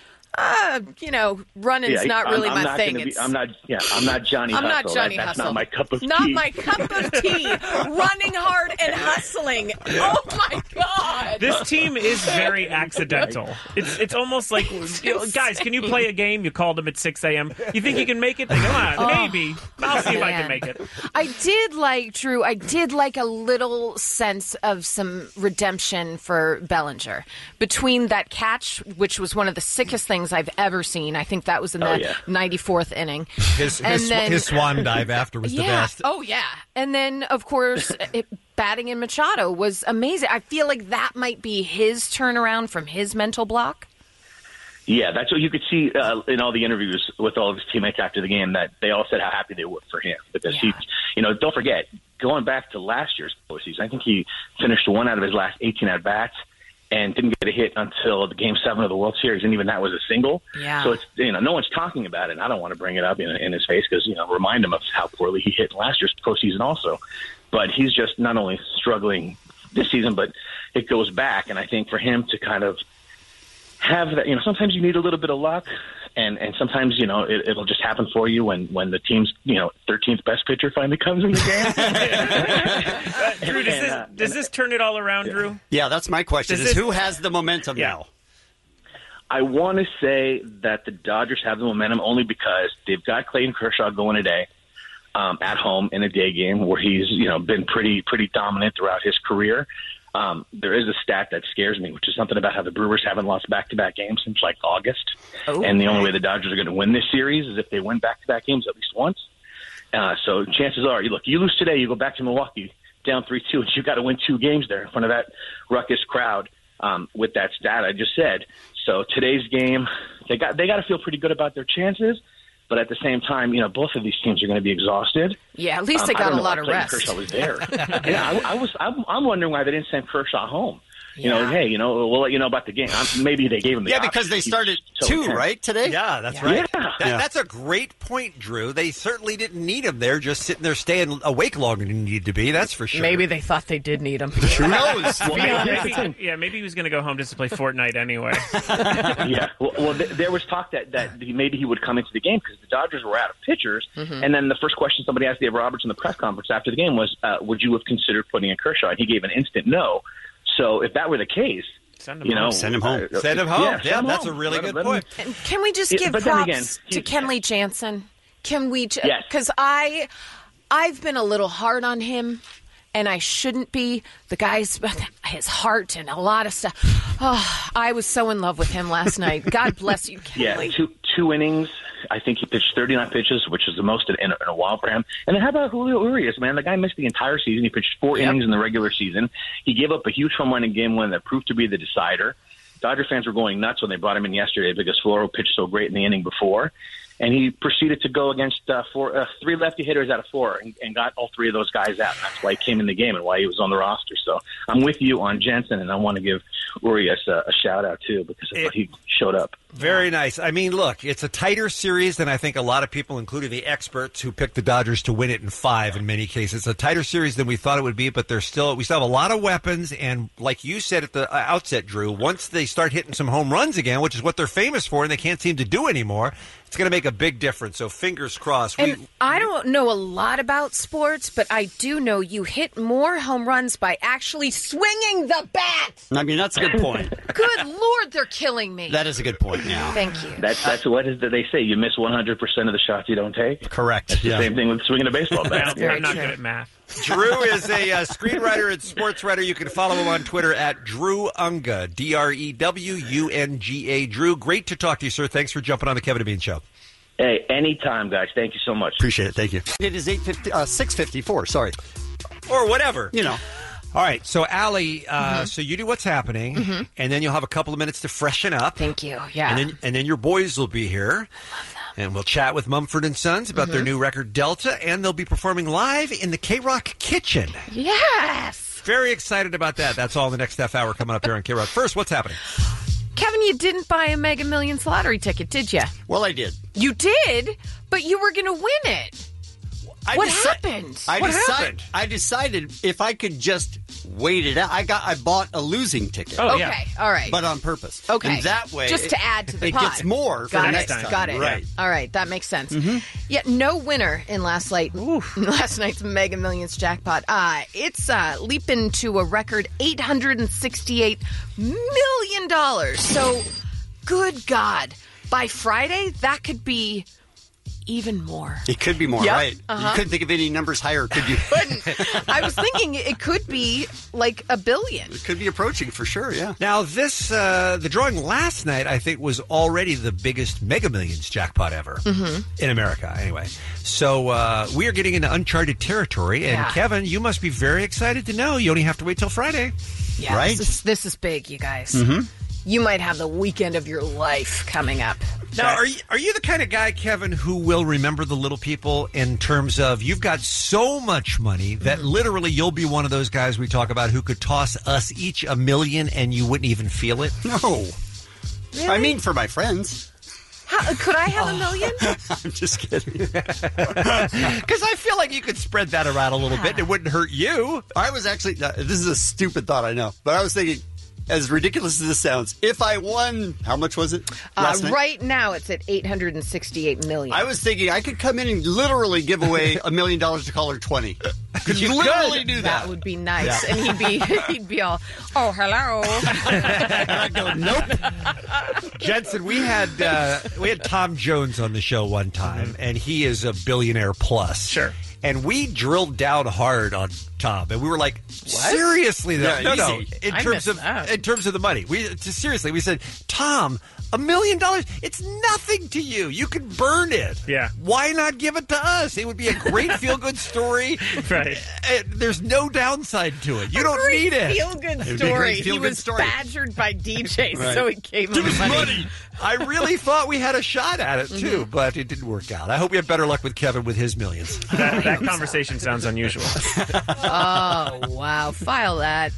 running's not really my thing. I'm not Johnny Hustle. I'm not Johnny That's Hustle. not my cup of tea. Not my cup of tea. Running hard and hustling. Oh my God. This team is very accidental. It's almost like, guys, can you play a game? You called them at 6 a.m. You think you can make it? They go, maybe. I'll see if I can make it. I did like a little sense of some redemption for Bellinger. Between that catch, which was one of the sickest things I've ever seen. I think that was in the 94th inning. His swan dive after was the best. Oh, yeah. And then, of course, batting in Machado was amazing. I feel like that might be his turnaround from his mental block. Yeah, that's what you could see in all the interviews with all of his teammates after the game, that they all said how happy they were for him. Because he, don't forget, going back to last year's postseason, I think he finished 1 out of his last 18 at-bats and didn't get a hit until the Game 7 of the World Series, and even that was a single. Yeah. So it's no one's talking about it, and I don't want to bring it up in his face because remind him of how poorly he hit last year's postseason also. But he's just not only struggling this season, but it goes back, and I think for him to kind of have that, sometimes you need a little bit of luck, and sometimes it'll just happen for you when the team's 13th best pitcher finally comes in the game. Drew, does this turn it all around, Drew? Yeah, that's my question. Who has the momentum now? I want to say that the Dodgers have the momentum only because they've got Clayton Kershaw going today at home in a day game where he's been pretty dominant throughout his career. There is a stat that scares me, which is something about how the Brewers haven't lost back-to-back games since like August. Oh. And the only way the Dodgers are going to win this series is if they win back-to-back games at least once. So chances are, you lose today, you go back to Milwaukee down 3-2, and you've got to win 2 games there in front of that ruckus crowd with that stat I just said. So today's game, they got to feel pretty good about their chances. But at the same time, both of these teams are going to be exhausted. Yeah, at least they got a lot of rest. Kershaw was there. I'm wondering why they didn't send Kershaw home. Hey, we'll let you know about the game. Maybe they gave him the option. because they started 2, right, today? Yeah, that's right. Yeah. That's a great point, Drew. They certainly didn't need him there, just sitting there staying awake longer than he needed to be, that's for sure. Maybe they thought they did need him. Who knows? Maybe he was going to go home just to play Fortnite anyway. Yeah. Well, there was talk that maybe he would come into the game because the Dodgers were out of pitchers. Mm-hmm. And then the first question somebody asked Dave Roberts in the press conference after the game was, would you have considered putting in Kershaw? And he gave an instant no. So if that were the case, send him home. Send him home. Yeah, that's a really good point. And can we just give props to Kenley Jansen? Can we? Yes. Because I've been a little hard on him, and I shouldn't be. The guy's his heart and a lot of stuff. Oh, I was so in love with him last night. God bless you, Kenley. Yeah, two innings. I think he pitched 39 pitches, which is the most in a while for him. And then how about Julio Urias, man? The guy missed the entire season. He pitched 4 innings in the regular season. He gave up a huge home run in Game 1 that proved to be the decider. Dodger fans were going nuts when they brought him in yesterday because Floro pitched so great in the inning before. And he proceeded to go against 3 lefty hitters out of 4 and got all 3 of those guys out. And that's why he came in the game and why he was on the roster. So I'm with you on Jensen, and I want to give Urias a shout-out, too, because of what he showed up. Very nice. I mean, look, it's a tighter series than I think a lot of people, including the experts who picked the Dodgers to win it in 5 in many cases. It's a tighter series than we thought it would be, but we still have a lot of weapons. And like you said at the outset, Drew, once they start hitting some home runs again, which is what they're famous for and they can't seem to do anymore, it's going to make a big difference. So fingers crossed. And I don't know a lot about sports, but I do know you hit more home runs by actually swinging the bat. I mean, that's a good point. Good Lord, they're killing me. That is a good point, yeah. Thank you. That's what is that they say. You miss 100% of the shots you don't take. Correct. That's the same thing with swinging a baseball bat. I'm not good at math. Drew is a screenwriter and sports writer. You can follow him on Twitter at Drew Unga, DREWUNGA. Drew, great to talk to you, sir. Thanks for jumping on the Kevin and Bean Show. Hey, anytime, guys. Thank you so much. Appreciate it. Thank you. It is 6:54. Sorry. Or whatever. You know. All right. So, Allie, so you do what's happening, and then you'll have a couple of minutes to freshen up. Thank you. Yeah. And then your boys will be here. Love them. And we'll chat with Mumford & Sons about their new record, Delta, and they'll be performing live in the K-Rock Kitchen. Yes. Very excited about that. That's all in the next half hour coming up here on K-Rock. First, what's happening? Kevin, you didn't buy a Mega Millions lottery ticket, did you? Well, I did. You did, but you were going to win it. What happened? I decided if I could just wait it out. I bought a losing ticket. Oh, okay, all right. But on purpose. Okay. And that way, just to add to the it pot. gets more for the next time. Got it. Right. All right, that makes sense. Yeah, no winner in last night's Mega Millions jackpot. It's leaping to a record $868 million. So, good God, by Friday that could be even more. It could be more, right? You couldn't think of any numbers higher, could you? I was thinking it could be like $1 billion. It could be approaching for sure, yeah. Now, this, the drawing last night, I think, was already the biggest Mega Millions jackpot ever in America, anyway. So we are getting into uncharted territory, and Kevin, you must be very excited to know you only have to wait till Friday. Yeah, right? This is big, you guys. You might have the weekend of your life coming up. Now, are you the kind of guy, Kevin, who will remember the little people in terms of you've got so much money that literally you'll be one of those guys we talk about who could toss us each $1 million and you wouldn't even feel it? No. Really? I mean, for my friends. Could I have $1 million? I'm just kidding. Because I feel like you could spread that around a little bit and it wouldn't hurt you. I was actually, this is a stupid thought, I know, but I was thinking, as ridiculous as this sounds, if I won, how much was it last night? Right now, it's at $868 million. I was thinking I could come in and literally give away $1 million to caller 20. Could you literally do that? That would be nice, and he'd be all, oh, hello. I'd go, nope. Jensen, we had Tom Jones on the show one time, and he is a billionaire plus. Sure. and we drilled down hard on Tom, and we were like, seriously, though, Yeah, no, easy. in terms of the money, seriously, we said, Tom, $1 million, it's nothing to you. You can burn it. Yeah. Why not give it to us? It would be a great feel-good story. Right. There's no downside to it. You don't Great need it. feel-good It would be a story. great He feel-good was story. badgered by DJ, Right. so he gave Give him us money. I really thought we had a shot at it, too, but it didn't work out. I hope we have better luck with Kevin with his millions. That conversation sounds unusual. Oh, wow. File that.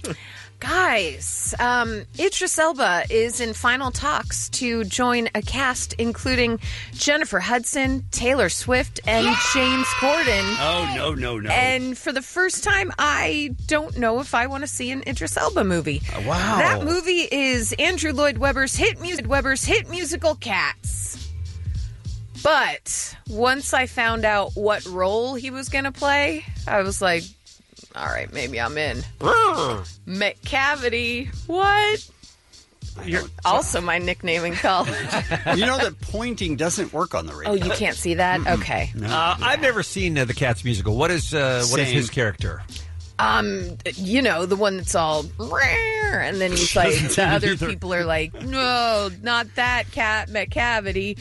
Guys, Idris Elba is in final talks to join a cast including Jennifer Hudson, Taylor Swift, and James Corden. Oh, no. And for the first time, I don't know if I want to see an Idris Elba movie. Wow. That movie is Andrew Lloyd Webber's hit musical Cats. But once I found out what role he was going to play, I was like, all right, maybe I'm in. McCavity. What? You're also my nickname in college. You know that pointing doesn't work on the radio. Oh, you can't see that? Okay. I've never seen the Cats musical. What is his character? You know, the one that's all rare, and then he's like, the other people are like, no, not that cat, McCavity.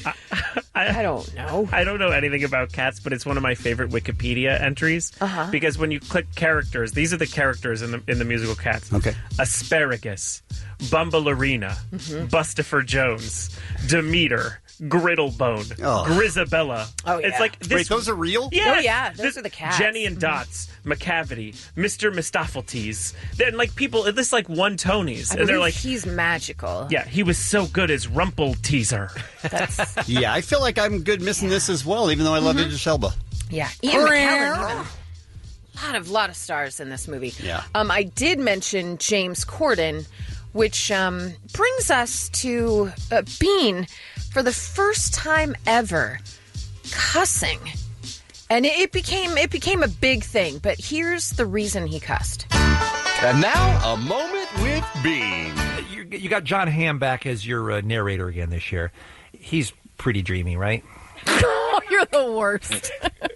I don't know. I don't know anything about Cats, but it's one of my favorite Wikipedia entries. Because when you click characters, these are the characters in the musical Cats. Okay. Asparagus, Bumblearina, Bustifer Jones, Demeter, Griddlebone, Grisabella. Oh, yeah. It's like this. Wait, those are real? Yeah. Oh, yeah. Those are the cats. Jenny and Dots, McCavity, Mr. Mistopheles. Then, like, people, this like one Tonys. I And they're believe like, he's magical. yeah, he was so good as Rumple Teaser. Yeah, I feel like I'm good missing this as well, even though I love Idris Elba. Yeah. Ian McKellen. Lot of stars in this movie. Yeah. I did mention James Corden, which brings us to Bean for the first time ever cussing, and it became a big thing. But here's the reason he cussed. And now a moment with Bean. You got John Hamm back as your narrator again this year. He's pretty dreamy, right? Oh, you're the worst.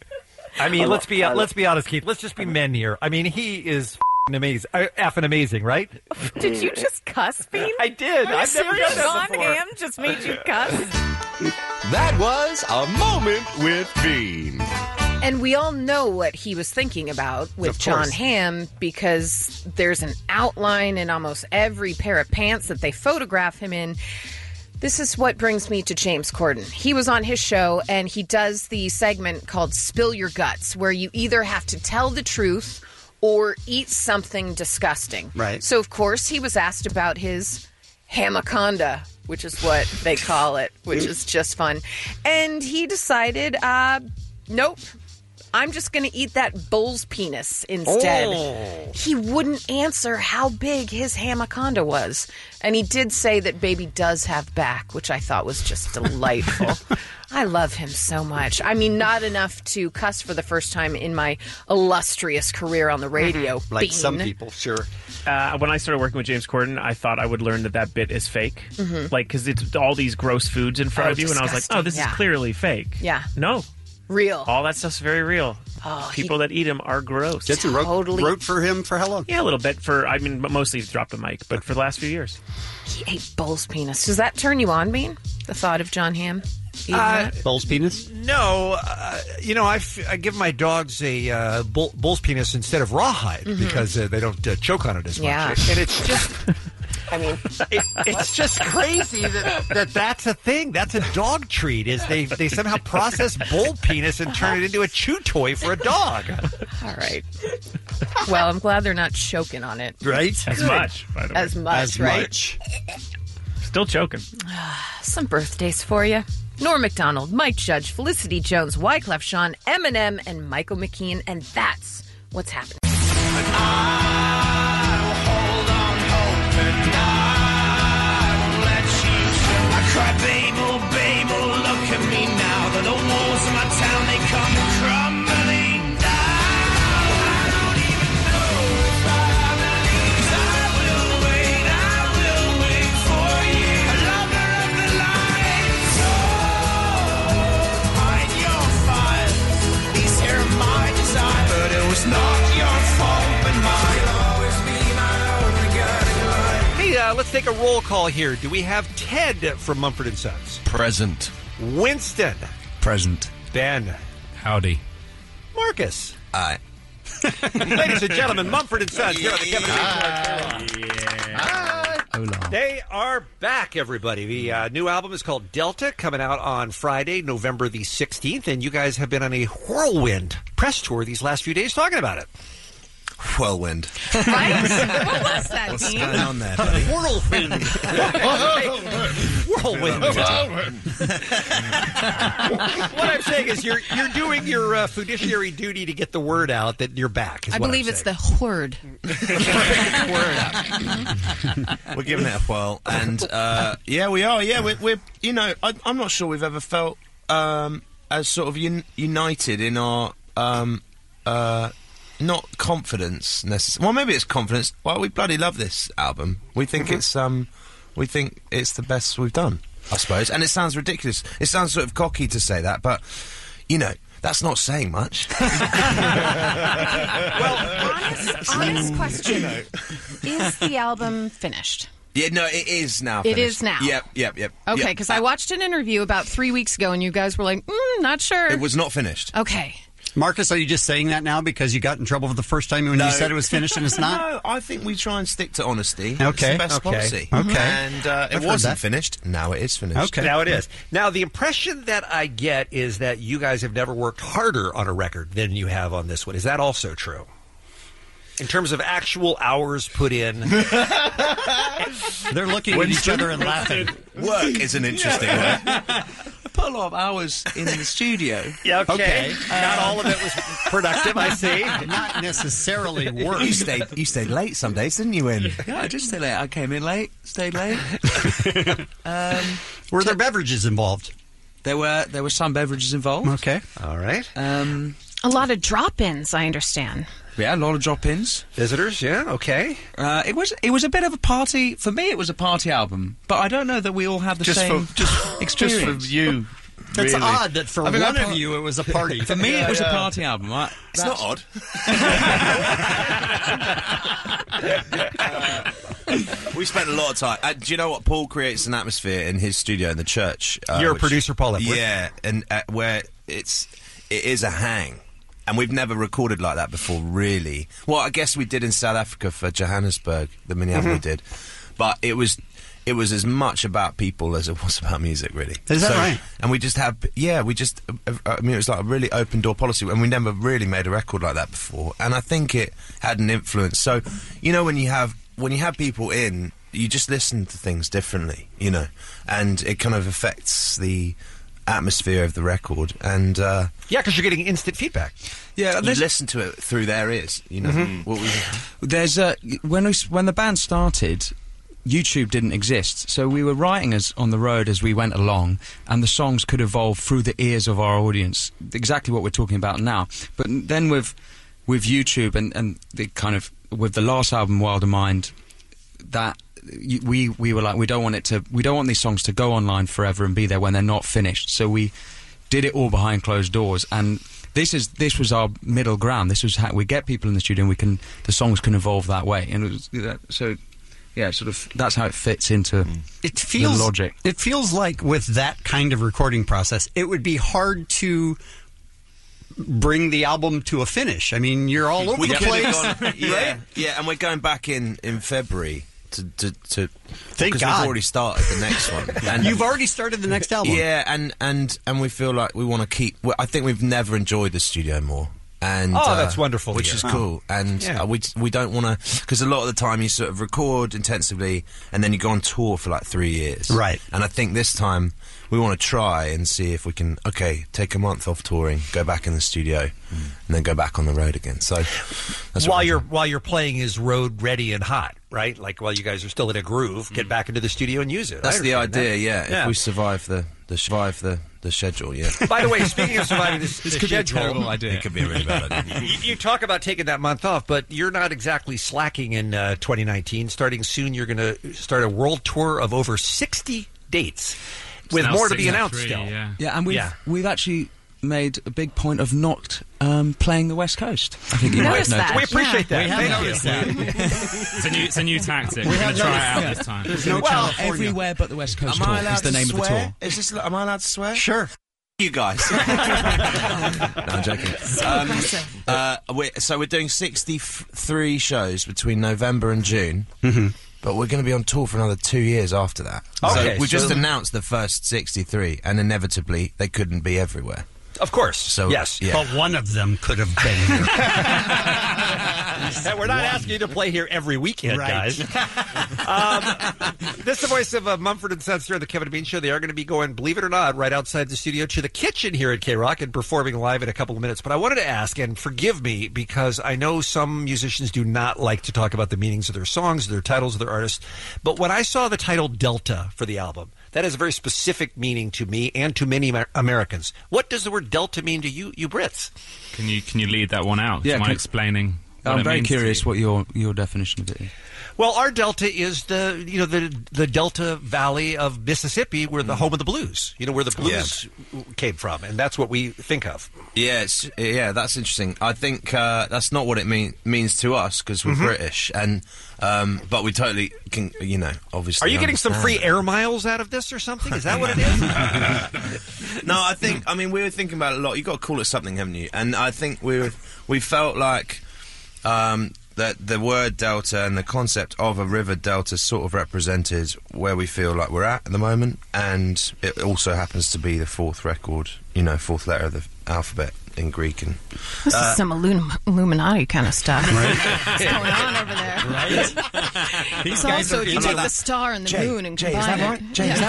I mean, let's be honest, Keith. Let's just be men here. I mean, he is amazing, effing amazing, right? Did you just cuss, Bean? I did. I've never done that John before. Hamm just made you cuss. That was a moment with Bean. And we all know what he was thinking about with John Hamm, because there's an outline in almost every pair of pants that they photograph him in. This is what brings me to James Corden. He was on his show, and he does the segment called Spill Your Guts, where you either have to tell the truth or eat something disgusting. Right. So, of course, he was asked about his hamaconda, which is what they call it, which is just fun. And he decided, nope. I'm just going to eat that bull's penis instead. Oh. He wouldn't answer how big his hamaconda was. And he did say that baby does have back, which I thought was just delightful. I love him so much. I mean, not enough to cuss for the first time in my illustrious career on the radio. Like Bean. some people, sure. When I started working with James Corden, I thought I would learn that bit is fake. Like, because it's all these gross foods in front of you. And I was like, disgusting. this is Yeah. clearly fake. Yeah. No. Real. All that stuff's very real. Oh, People that eat them are gross. Jensen wrote for him for how long? Yeah, a little bit. But mostly he's dropped the mic. But for the last few years. He ate bull's penis. Does that turn you on, Bean? The thought of John Hamm eating that? Bull's penis? No, I give my dogs a bull's penis instead of rawhide because they don't choke on it as much. Yeah. And it's just, I mean, it's just crazy that's a thing. That's a dog treat. Is they somehow process bull penis and turn it into a chew toy for a dog. All right. Well, I'm glad they're not choking on it. Right? As much, by the way. As much, right? Still choking. Some birthdays for you. Norm Macdonald, Mike Judge, Felicity Jones, Wyclef Jean, Eminem, and Michael McKean. And that's what's happening. Cry, babe, oh, look at me now. The walls of my town, they come crumbling down. I don't even know if I believe. I will wait for you. A lover of the light. So, hide your fire. These here are my take a roll call here. Do we have Ted from Mumford & Sons? Present. Winston. Present. Ben. Howdy. Marcus. Aye. Ladies and gentlemen, Mumford & Sons here on the Kevin Hola. They are back, everybody. The new album is called Delta, coming out on Friday, November the 16th, and you guys have been on a whirlwind press tour these last few days talking about it. Whirlwind. Right? What was that, What's Dean? going on there, buddy? Whirlwind. Whirlwind. What I'm saying is you're doing your fiduciary duty to get the word out that you're back. Is I what believe I'm it's saying. the word. We're giving it a whirl, and yeah, we are. Yeah, we're you know, I'm not sure we've ever felt as sort of united in our not confidence necessarily. Well, maybe it's confidence. Well, we bloody love this album. We think it's the best we've done, I suppose. And it sounds ridiculous. It sounds sort of cocky to say that, but you know, that's not saying much. Honest question. Is the album finished? Yeah, no, it is now. It finished. is now. Yep. Okay, because I watched an interview about 3 weeks ago, and you guys were like, not sure. It was not finished. Okay. Marcus, are you just saying that now because you got in trouble for the first time when you said it was finished and it's not? No, I think we try and stick to honesty. Okay. It's the best policy. Okay. And it wasn't finished. Now it is finished. Okay. Now it is. Now, the impression that I get is that you guys have never worked harder on a record than you have on this one. Is that also true? In terms of actual hours put in. They're looking at each other and laughing. Work is an interesting word. Put a lot of hours in the studio. Yeah, okay. Not all of it was productive, I see. Not necessarily work. You stayed late some days, didn't you, Win? Yeah, I did stay late. I came in late, stayed late. Were there beverages involved? There were some beverages involved. Okay. All right. A lot of drop-ins, I understand. Yeah, a lot of drop-ins. Visitors, yeah, okay. It was a bit of a party. For me, it was a party album. But I don't know that we all had the same experience. Just for you. That's really. odd that for one of you it was a party. For me, it was a party album. It's not odd. We spent a lot of time. Do you know what? Paul creates an atmosphere in his studio in the church. You're a producer, Paul Epworth. Yeah, and where it is a hang. And we've never recorded like that before, really. Well, I guess we did in South Africa for Johannesburg, the mini album we did. But it was as much about people as it was about music, really. Is that right? And we just I mean, it was like a really open door policy, and we never really made a record like that before. And I think it had an influence. So, you know, when you have people in, you just listen to things differently, you know, and it kind of affects the atmosphere of the record. And yeah, because you're getting instant feedback. Yeah, you listen to it through their ears, you know. There's when the band started, YouTube didn't exist, so we were writing on the road as we went along, and the songs could evolve through the ears of our audience. Exactly what we're talking about now. But then with YouTube and the kind of with the last album, Wilder Mind, that we were like, we don't want these songs to go online forever and be there when they're not finished. So we did it all behind closed doors, and this was our middle ground. This was how we get people in the studio, and the songs can evolve that way. And it was so. Yeah, sort of. That's how it fits into the logic. It feels like with that kind of recording process, it would be hard to bring the album to a finish. I mean, you're all over the place. Right? Yeah, and we're going back in February to Thank because God. we've already started the next one. And you've already started the next album. Yeah, and we feel like we want to keep. Well, I think we've never enjoyed the studio more. And, that's wonderful, which is cool. And we don't want to, because a lot of the time you sort of record intensively and then you go on tour for like 3 years, right? And I think this time we want to try and see if we can take a month off touring, go back in the studio, and then go back on the road again. So that's while you're playing is road ready and hot, right? Like while you guys are still in a groove, get back into the studio and use it. That's the idea. If we survive the schedule, yeah. By the way, speaking of surviving the could schedule, be a terrible idea. It could be a really bad idea. You talk about taking that month off, but you're not exactly slacking in 2019. Starting soon, you're going to start a world tour of over 60 dates, with more to be announced still. Yeah, and we've actually made a big point of not playing the West Coast. I think you might have noticed. We appreciate that. We have noticed that. It's a new tactic. We're going to try it out this time. There's no Well, California. everywhere but the West Coast Am I tour allowed is the to name of the swear? tour. Is this? Am I allowed to swear? Sure. You guys. No, I'm joking. So we're doing 63 shows between November and June. Mm-hmm. But we're going to be on tour for another 2 years after that. Okay, so we just so- announced the first 63, and inevitably they couldn't be everywhere. Of course. So yes. yeah. But one of them could have been here. We're not asking you to play here every weekend, guys. This is the voice of Mumford & Sons here on the Kevin and Bean Show. They are going to be going, believe it or not, right outside the studio to the kitchen here at K-Rock and performing live in a couple of minutes. But I wanted to ask, and forgive me, because I know some musicians do not like to talk about the meanings of their songs, their titles of their artists. But when I saw the title Delta for the album, that has a very specific meaning to me and to many Americans. What does the word Delta mean to you Brits? Can you lead that one out? Yeah, Do you mind explaining? What I'm it very means to curious you? what your definition of it is. Well, our Delta is the Delta Valley of Mississippi, where the home of the blues. You know, where the blues came from, and that's what we think of. Yeah, that's interesting. I think that's not what it means to us, because we're British, and but we totally can, obviously. Are you getting some free understand. air miles out of this or something? Is that what it is? No, we were thinking about it a lot. You've got to call it something, haven't you? And I think we felt like that the word delta and the concept of a river delta sort of represented where we feel like we're at the moment, and it also happens to be the fourth record, fourth letter of the alphabet in Greek. And This is some Illuminati kind of stuff. What's going on over there? Right? It's also if you take the star and the moon and Jay, is combine that right? it. Jay, is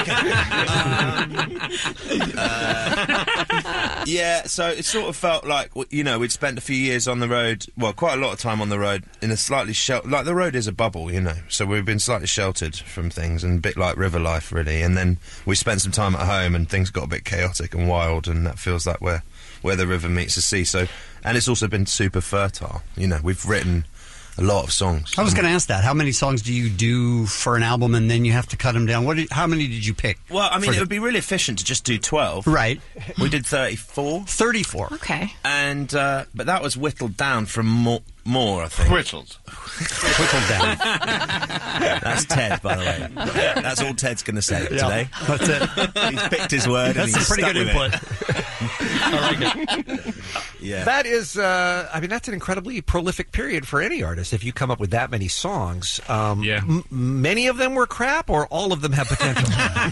that right? Yeah, so it sort of felt like, we'd spent a few years on the road, well, quite a lot of time on the road, in a slightly like the road is a bubble, so we've been slightly sheltered from things, and a bit like river life, really. And then we spent some time at home, and things got a bit chaotic and wild, and that feels like where the river meets the sea. So, and it's also been super fertile. We've written a lot of songs. I was going to ask that. How many songs do you do for an album, and then you have to cut them down? How many did you pick? Well, it would be really efficient to just do 12. Right. We did 34. 34. Okay. And but that was whittled down from more, I think. Whittled down. That's Ted, by the way. That's all Ted's going to say today. That's it. He's picked his word. That's and he's some pretty good stuck input. with it. I like it. Yeah. That is, that's an incredibly prolific period for any artist. If you come up with that many songs, many of them were crap, or all of them have potential.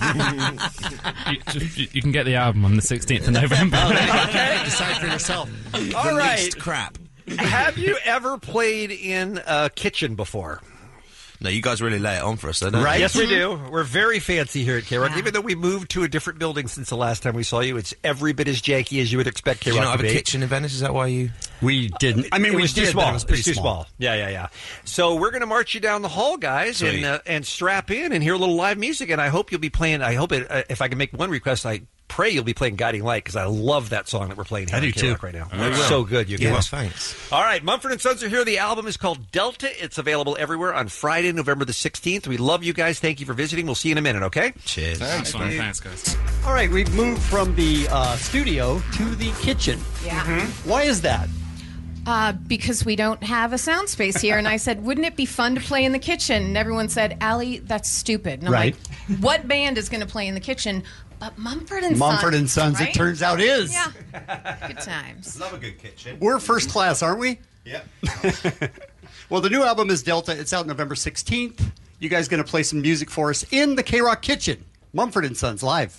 You can get the album on the 16th of November. Okay, decide for yourself. All right. Least crap. Have you ever played in a kitchen before? No, you guys really lay it on for us, though, don't Right? you? Yes, we do. We're very fancy here at K-Rock. Even though we moved to a different building since the last time we saw you, it's every bit as janky as you would expect Do K-Rock you not have to a be. kitchen in Venice? Is that why you... We didn't. I mean, it we was did, too small. but it was It pretty was too small. Yeah. So we're going to march you down the hall, guys, Sweet. and strap in and hear a little live music. And I hope you'll be playing. I hope if I can make one request, I pray you'll be playing Guiding Light, because I love that song that we're playing here I do on K-Rock too. right now. I will. So good, you Yeah, guys. thanks. All right, Mumford & Sons are here. The album is called Delta. It's available everywhere on Friday, November the 16th. We love you guys. Thank you for visiting. We'll see you in a minute, okay? Cheers. Thanks, guys. All right, we've moved from the studio to the kitchen. Yeah. Why is that? Because we don't have a sound space here. And I said, wouldn't it be fun to play in the kitchen? And everyone said, Allie, that's stupid. And I'm Right. like, what band is going to play in the kitchen? But Mumford & Sons. Mumford & Sons, right? it turns out, is. Yeah. Good times. Love a good kitchen. We're first class, aren't we? Yep. Well, the new album is Delta. It's out November 16th. You guys going to play some music for us in the K-Rock kitchen. Mumford & Sons live.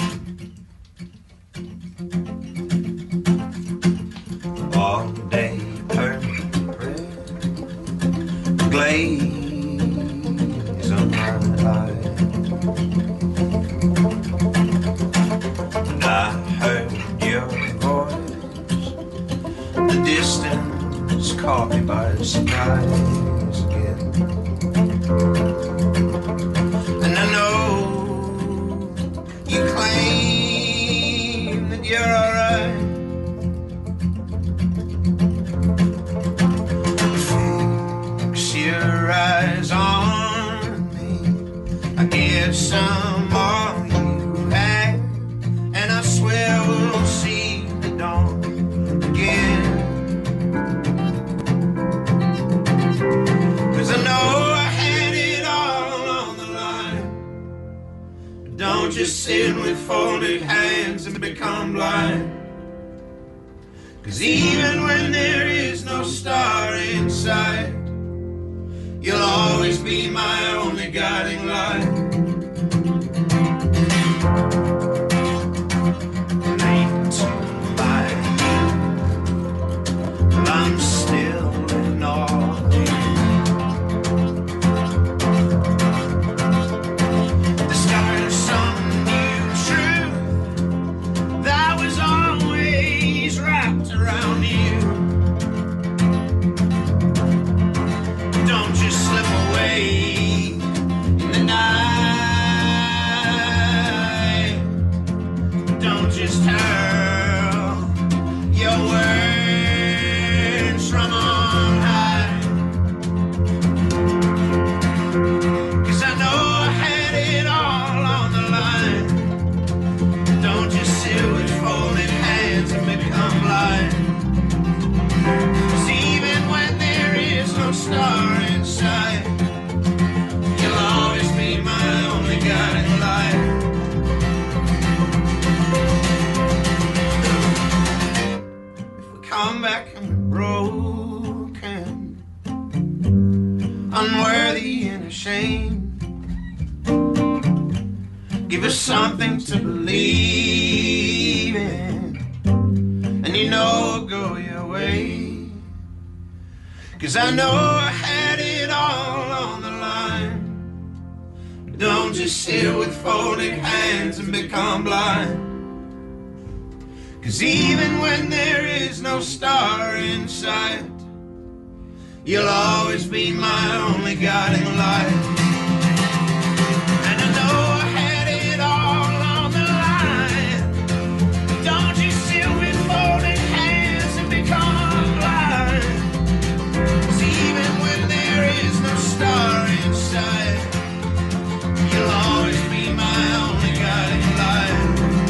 All day perfect glaze on my eyes. And I heard your voice. The distance caught me by surprise again. And I know you claim that you're alright. Your eyes on me, I get some more you have, and I swear we'll see just sit with folded hands and become blind. 'Cause even when there is no star in sight, you'll always be my only guiding light. Late tonight, I'm still in awe. Discovered some new truth that was always wrapped around you. Don't just slip away in the night. Don't just hurl your words from on high. 'Cause I know I had it all on the line. Don't just sit with folded hands and become blind. 'Cause even when there is no star in sight, you'll always be my only guiding light. If we come back and we're broken, unworthy and ashamed, give us something to believe in, and you know it'll go your way. 'Cause I know I had it all on the line. Don't just sit with folded hands and become blind. 'Cause even when there is no star in sight, you'll always be my only guiding light. And I know I had it all on the line. Don't just sit with folded hands and become blind. 'Cause even when there is no star in sight, you'll always be my only guiding light.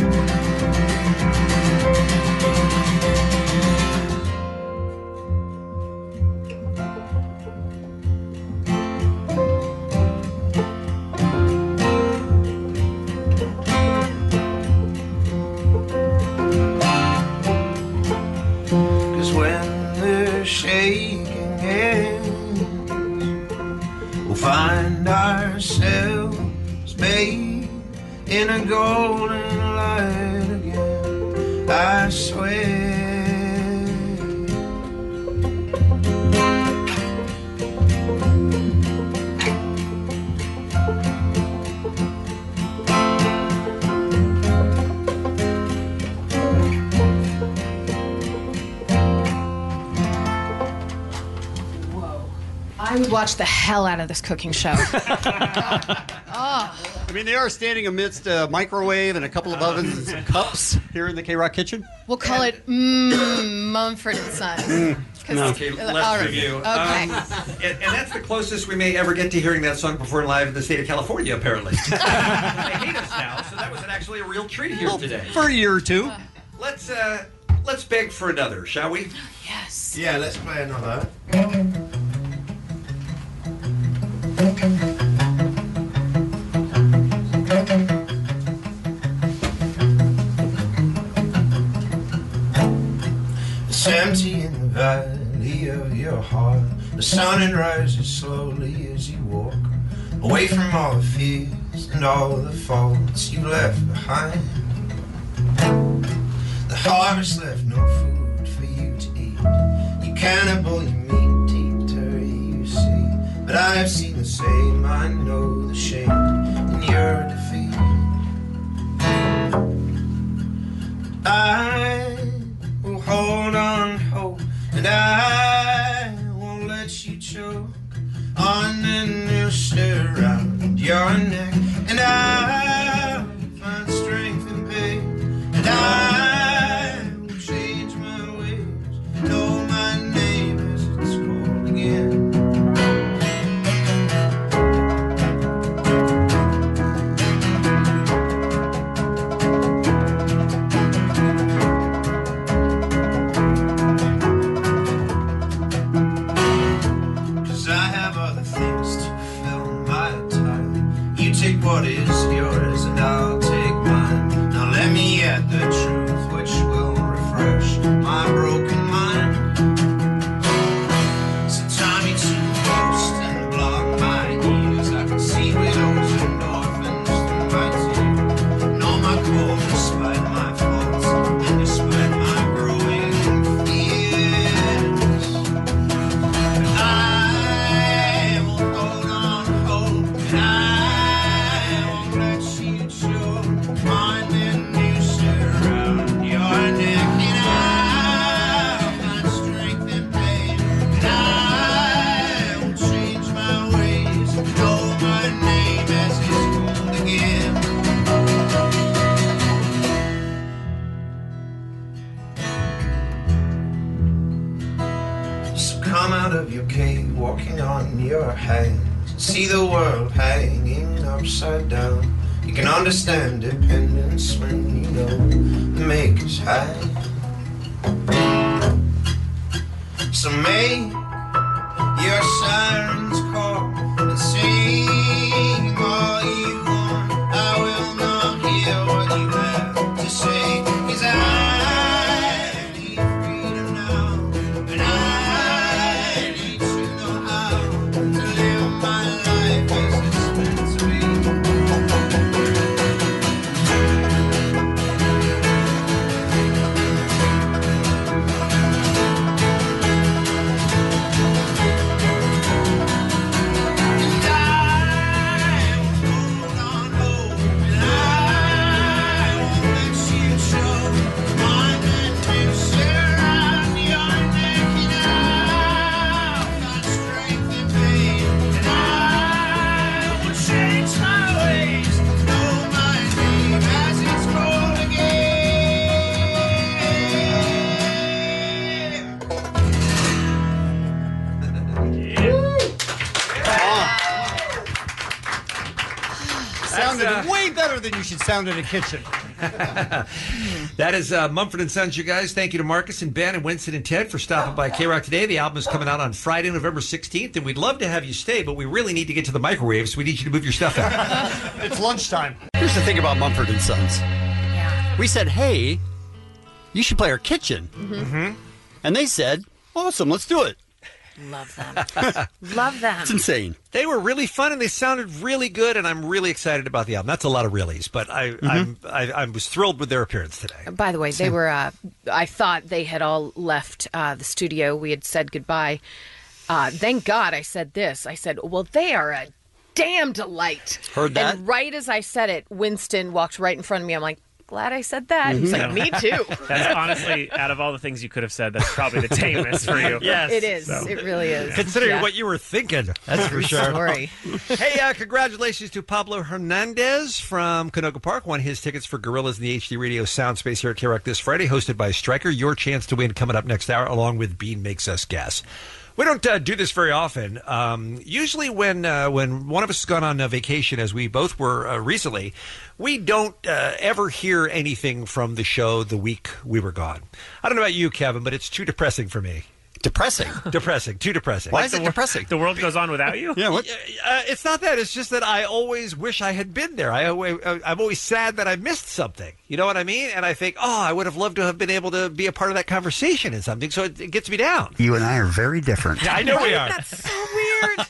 Cause when the shaking ends, we'll find ourselves bathed in a golden light again, I swear. I would watch the hell out of this cooking show. I mean, they are standing amidst a microwave and a couple of ovens and some cups here in the K-Rock kitchen. We'll call it Mumford and Sons. Okay, let's review. Okay. And that's the closest we may ever get to hearing that song performed live in the state of California, apparently. They hate us now, so that was actually a real treat here today. For a year or two. Let's beg for another, shall we? Yes. Yeah, let's play another. It's empty in the valley of your heart. The sun rises slowly as you walk away from all the fears and all the faults you left behind. The harvest left no food for you to eat. You cannibal, you meat eater, you see. But I've seen the same, I know the shame in your defeat. I will hold on hope, and I won't let you choke on the noose around your neck. And I'll find strength in pain, and I will change my ways, know my name as it's called again. come out of your cave, walking on your hands. See the world hanging upside down. You can understand dependence when you know the maker's high. So make your sirens call and sing all you want. I will not hear what you have to say, 'cause I need freedom now, and I need to know how to live my life as it's meant to be. Sounded way better than you should sound in a kitchen. That is Mumford & Sons, you guys. Thank you to Marcus and Ben and Winston and Ted for stopping by K-Rock today. The album is coming out on Friday, November 16th, and we'd love to have you stay, but we really need to get to the microwave, so we need you to move your stuff out. It's lunchtime. Here's the thing about Mumford & Sons. We said, hey, you should play our kitchen. Mm-hmm. And they said, awesome, let's do it. Love them. Love them. It's insane. They were really fun and they sounded really good, and I'm really excited about the album. That's a lot of reallys, but I was thrilled with their appearance today. By the way, they were. I thought they had all left the studio. We had said goodbye. Thank God I said this. I said, well, they are a damn delight. Heard that? And right as I said it, Winston walked right in front of me. I'm like, glad I said that. He's like, me too. That's honestly, out of all the things you could have said, that's probably the tamest for you. Yes. It is. So. It really is. Considering what you were thinking, that's for sure. Sorry. Hey, congratulations to Pablo Hernandez from Canoga Park. Won his tickets for Gorillas in the HD Radio Sound Space here at K-Rock this Friday, hosted by Stryker. Your chance to win coming up next hour, along with Bean Makes Us Guess. We don't do this very often. Usually when one of us has gone on vacation, as we both were recently, we don't ever hear anything from the show the week we were gone. I don't know about you, Kevin, but it's too depressing for me. Depressing? Depressing. Too depressing. Why is it depressing? The world goes on without you? Yeah. What? It's not that. It's just that I always wish I had been there. I'm always sad that I missed something. You know what I mean? And I think, I would have loved to have been able to be a part of that conversation in something. So it gets me down. You and I are very different. I know we are. That's so weird.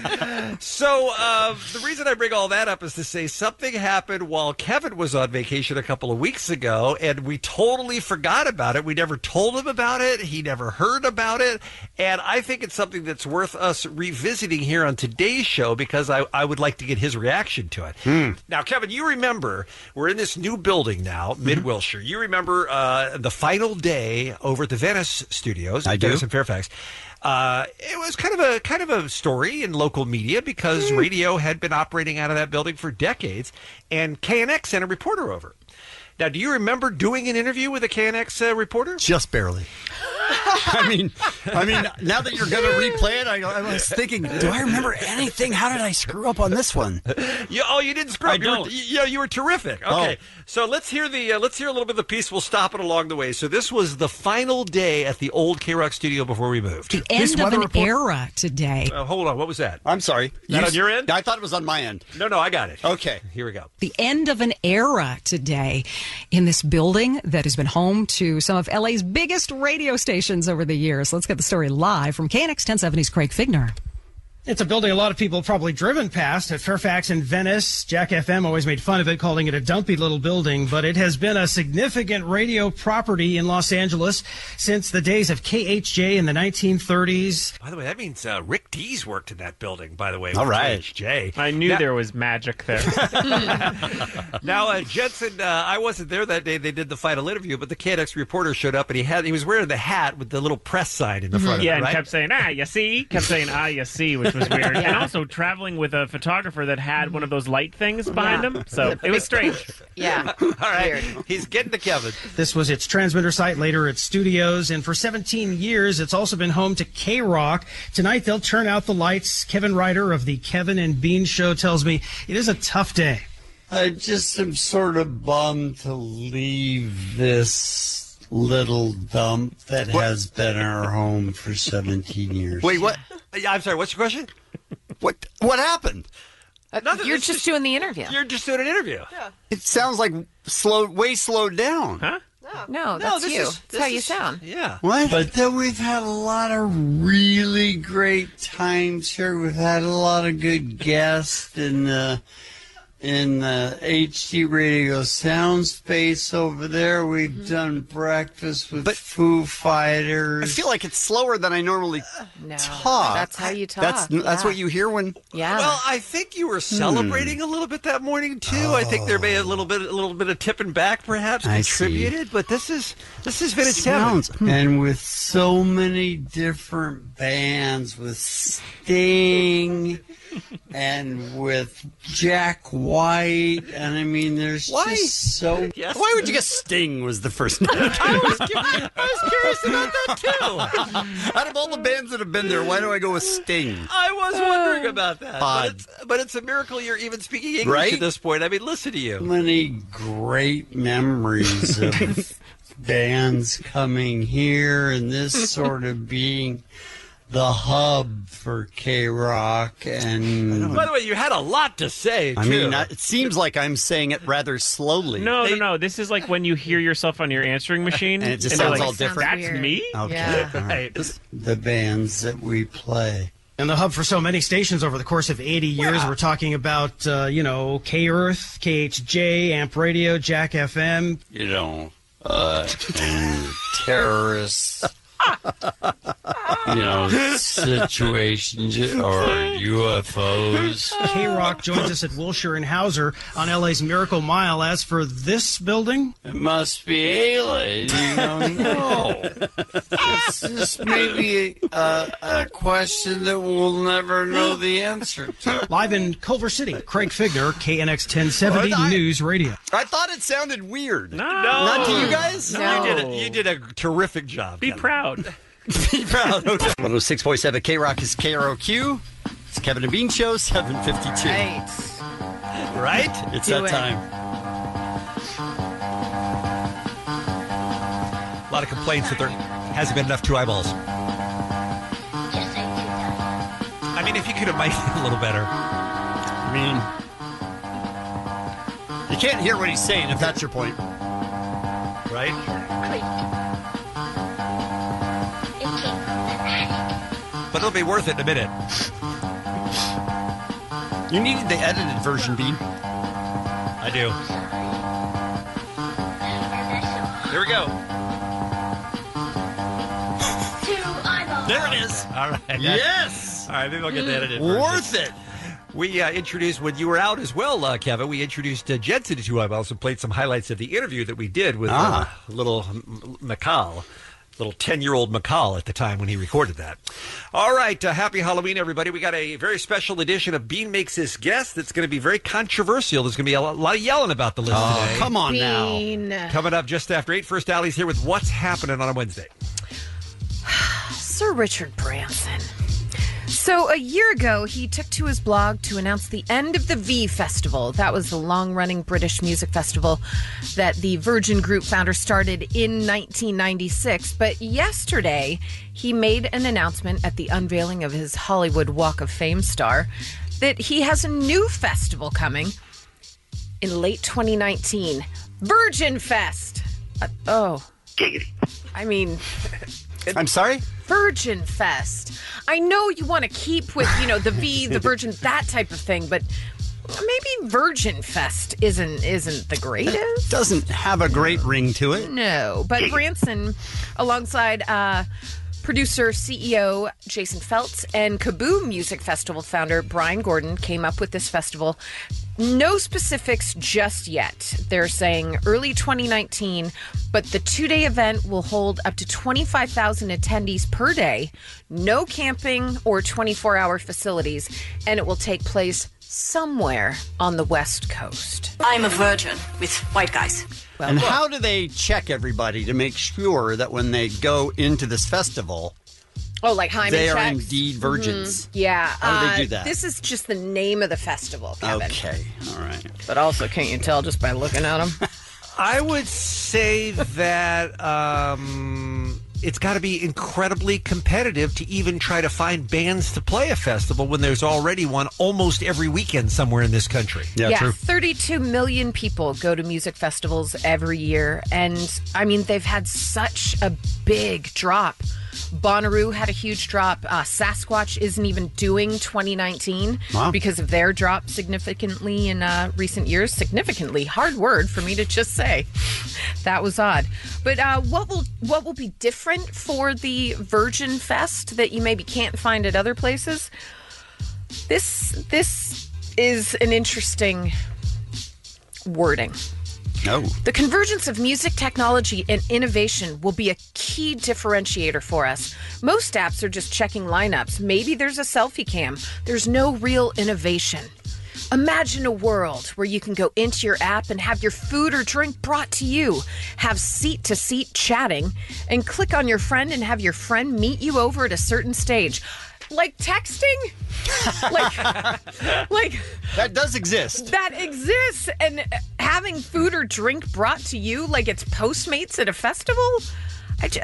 So the reason I bring all that up is to say something happened while Kevin was on vacation a couple of weeks ago, and we totally forgot about it. We never told him about it. He never heard about it. And I think it's something that's worth us revisiting here on today's show, because I would like to get his reaction to it. Now, Kevin, you remember we're in this new building now, Mid-Wilshire. You remember the final day over at the Venice Studios. I do. Venice in Fairfax. It was kind of a story in local media because radio had been operating out of that building for decades, and KNX sent a reporter over. Now, do you remember doing an interview with a KNX reporter? Just barely. I mean, now that you're going to replay it, I was thinking, do I remember anything? How did I screw up on this one? You didn't screw up. You were terrific. Okay, so let's hear a little bit of the piece. We'll stop it along the way. So this was the final day at the old K-Rock studio before we moved. The end of an era today. Hold on, what was that? I'm sorry. That on your end? I thought it was on my end. No, I got it. Okay, here we go. The end of an era today in this building that has been home to some of LA's biggest radio stations over the years. Let's get the story live from KNX 1070's Craig Figner. It's a building a lot of people have probably driven past at Fairfax and Venice. Jack FM always made fun of it, calling it a dumpy little building, but it has been a significant radio property in Los Angeles since the days of KHJ in the 1930s. By the way, that means Rick Dees worked in that building, by the way. All right. KHJ. I knew there was magic there. Now, Jensen, I wasn't there that day they did the final interview, but the KNX reporter showed up, and he was wearing the hat with the little press sign in the front of it, and right? kept saying, you see? Kept saying, you see, which was weird. Yeah. And also traveling with a photographer that had one of those light things behind him. So it was strange. Yeah. All right. He's getting to Kevin. This was its transmitter site, later its studios, and for 17 years, it's also been home to K-Rock. Tonight, they'll turn out the lights. Kevin Ryder of the Kevin and Bean Show tells me it is a tough day. I just am sort of bummed to leave this little dump that has been our home for 17 years. Wait, what? I'm sorry, what's your question? What happened? You're just doing the interview. You're just doing an interview. Yeah. It sounds like way slowed down. Huh? No, that's you. That's how you sound. Yeah. What? But then we've had a lot of really great times here. We've had a lot of good guests in the HD Radio sound space over there. We've done breakfast with Foo Fighters. I feel like it's slower than I normally talk. That's how you talk. That's what you hear when. Yeah. Well, I think you were celebrating a little bit that morning too. I think there may be a little bit of tipping back perhaps I contributed, but this is vintage Sounds. Kevin. And with so many different bands, with Sting and with Jack White, and I mean, there's just so. Yes. Why would you guess Sting was the first name? I was curious about that too. Out of all the bands that have been there, why do I go with Sting? I was wondering about that. Odd. But it's a miracle you're even speaking English Right? at this point. I mean, listen to you. many great memories of bands coming here and this sort of being the hub for K-Rock. And By the way, you had a lot to say, too. I mean, it seems like I'm saying it rather slowly. No. This is like when you hear yourself on your answering machine. And it just you're sounds like, all different. That's weird. me? Okay. Yeah. All right. the bands that we play. And the hub for so many stations over the course of 80 years. We're talking about, K-Earth, KHJ, Amp Radio, Jack FM. You know, and terrorists, situations or UFOs. K-Rock joins us at Wilshire and Hauser on LA's Miracle Mile. As for this building, It must be aliens. No. It's just maybe a question that we'll never know the answer to. live in Culver City, Craig Figner, KNX 1070 News Radio. I thought it sounded weird. No. Not to you guys? No. You did a terrific job. Be Kevin. proud. Be proud. Okay. 106.7 K-Rock is KROQ. It's Kevin and Bean Show, 7:52. Right. Right? It's Do that it. time. A lot of complaints that there hasn't been enough two eyeballs. I mean, if you could have made it a little better. I mean, you can't hear what he's saying if that's your point. Right? But it'll be worth it in a minute. You needed the edited version, Bean. I do. Here we go. There it is. All right. Yes! All right, maybe I'll get the edited version. Worth it! We introduced, when you were out as well, Kevin, we introduced Jensen to Two Eyeballs and played some highlights of the interview that we did with little McCall. Little 10-year-old McCall at the time when he recorded that. All right, happy Halloween, everybody. We got a very special edition of Bean Makes His Guest that's going to be very controversial. There's going to be a lot of yelling about the list today. Come on Bean. now. Coming up just after 8, First Alley's here with What's Happening on a Wednesday. Sir Richard Branson. So a year ago, he took to his blog to announce the end of the V Festival. That was the long-running British music festival that the Virgin Group founder started in 1996. But yesterday, he made an announcement at the unveiling of his Hollywood Walk of Fame star that he has a new festival coming in late 2019. Virgin Fest. I mean... I'm sorry? Virgin Fest. I know you want to keep with, the V, the Virgin, that type of thing, but maybe Virgin Fest isn't the greatest. Doesn't have a great ring to it. No, but Branson, alongside Producer, CEO Jason Feltz, and Kaboom Music Festival founder Brian Gordon came up with this festival. No specifics just yet. They're saying early 2019, but the 2-day event will hold up to 25,000 attendees per day, no camping or 24-hour facilities, and it will take place somewhere on the West Coast. I'm a virgin with white guys. Well, and how do they check everybody to make sure that when they go into this festival, oh, like hymen they checks? are indeed virgins? Yeah. How do they do that? This is just the name of the festival, Kevin. Okay, all right. But also, can't you tell just by looking at them? I would say that it's got to be incredibly competitive to even try to find bands to play a festival when there's already one almost every weekend somewhere in this country. Yeah, true. 32 million people go to music festivals every year. And, I mean, they've had such a big drop. Bonnaroo had a huge drop. Sasquatch isn't even doing 2019 because of their drop significantly in recent years. Significantly, hard word for me to just say. That was odd. But what will be different for the Virgin Fest that you maybe can't find at other places? This is an interesting wording. No. The convergence of music technology and innovation will be a key differentiator for us. Most apps are just checking lineups. Maybe there's a selfie cam. There's no real innovation. Imagine a world where you can go into your app and have your food or drink brought to you, have seat-to-seat chatting, and click on your friend and have your friend meet you over at a certain stage. Like texting? like that does exist. That exists. And having food or drink brought to you like it's Postmates at a festival? What?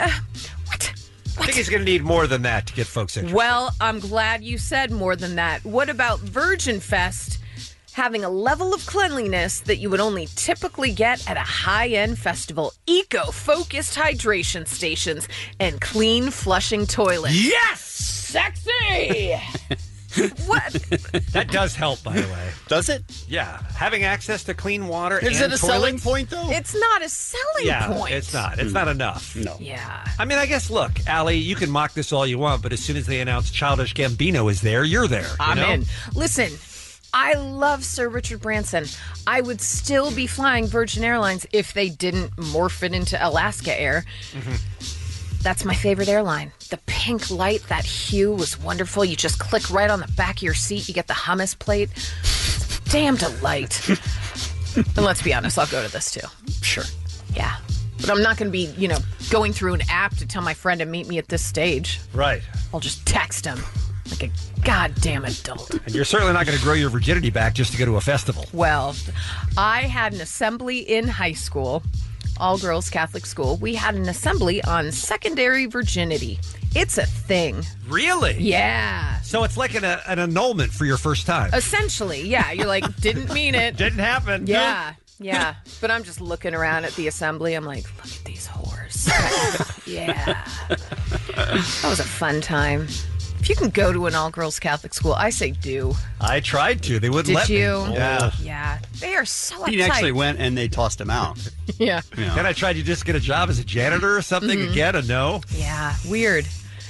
I think he's going to need more than that to get folks interested. Well, I'm glad you said more than that. What about Virgin Fest having a level of cleanliness that you would only typically get at a high-end festival? Eco-focused hydration stations and clean flushing toilets. Yes! Sexy! What? That does help, by the way. Does it? Yeah. Having access to clean water Is and it a toilets, selling point, though? It's not a selling point. It's not. It's not enough. No. Yeah. I mean, I guess, look, Allie, you can mock this all you want, but as soon as they announce Childish Gambino is there, you're there. I'm in. Listen, I love Sir Richard Branson. I would still be flying Virgin Airlines if they didn't morph it into Alaska Air. Mm-hmm. That's my favorite airline. The pink light, that hue was wonderful. You just click right on the back of your seat. You get the hummus plate. Damn delight. And let's be honest, I'll go to this too. Sure. Yeah. But I'm not going to be, going through an app to tell my friend to meet me at this stage. Right. I'll just text him like a goddamn adult. And you're certainly not going to grow your virginity back just to go to a festival. Well, I had an assembly in high school. All-girls Catholic school. We had an assembly on secondary virginity. It's a thing. Really? Yeah. So it's like an annulment for your first time. Essentially, yeah. You're like, didn't mean it. Didn't happen. Yeah, yeah. But I'm just looking around at the assembly. I'm like, look at these whores. Yeah. That was a fun time. If you can go to an all-girls Catholic school, I say do. I tried to. They wouldn't let me. Did you? Yeah. Yeah. They are so uptight. He actually went and they tossed him out. Yeah. Then I tried to just get a job as a janitor or something. Mm-hmm. Again, a no. Yeah. Weird.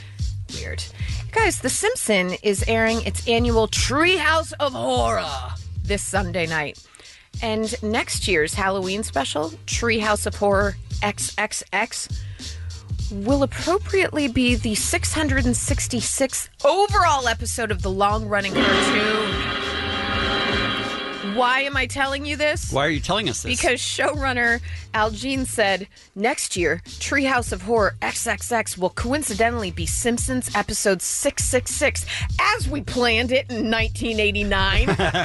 Guys, The Simpsons is airing its annual Treehouse of Horror this Sunday night. And next year's Halloween special, Treehouse of Horror XXX, will appropriately be the 666th overall episode of the long-running cartoon. Why am I telling you this? Why are you telling us this? Because showrunner Al Jean said next year, Treehouse of Horror XXX will coincidentally be Simpsons episode 666, as we planned it in 1989.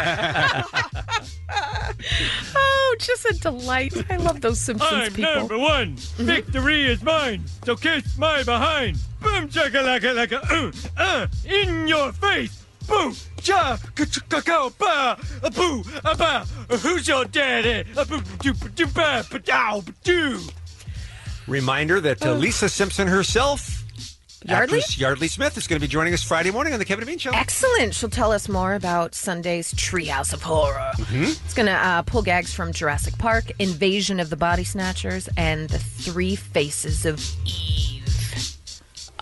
Oh, just a delight. I love those Simpsons people. I'm number one. Victory is mine. So kiss my behind. Boom, chakalaka, laka, in your face. Boo, cha, ka, ba, a boo, a ba. Who's your daddy? A boo, do, do, ba, ba, dow, ba, do. Reminder that Lisa Simpson herself, Yardley? actress Yardley Smith, is going to be joining us Friday morning on the Kevin and Bean Show. Excellent. She'll tell us more about Sunday's Treehouse of Horror. It's going to pull gags from Jurassic Park, Invasion of the Body Snatchers, and The Three Faces of Eve.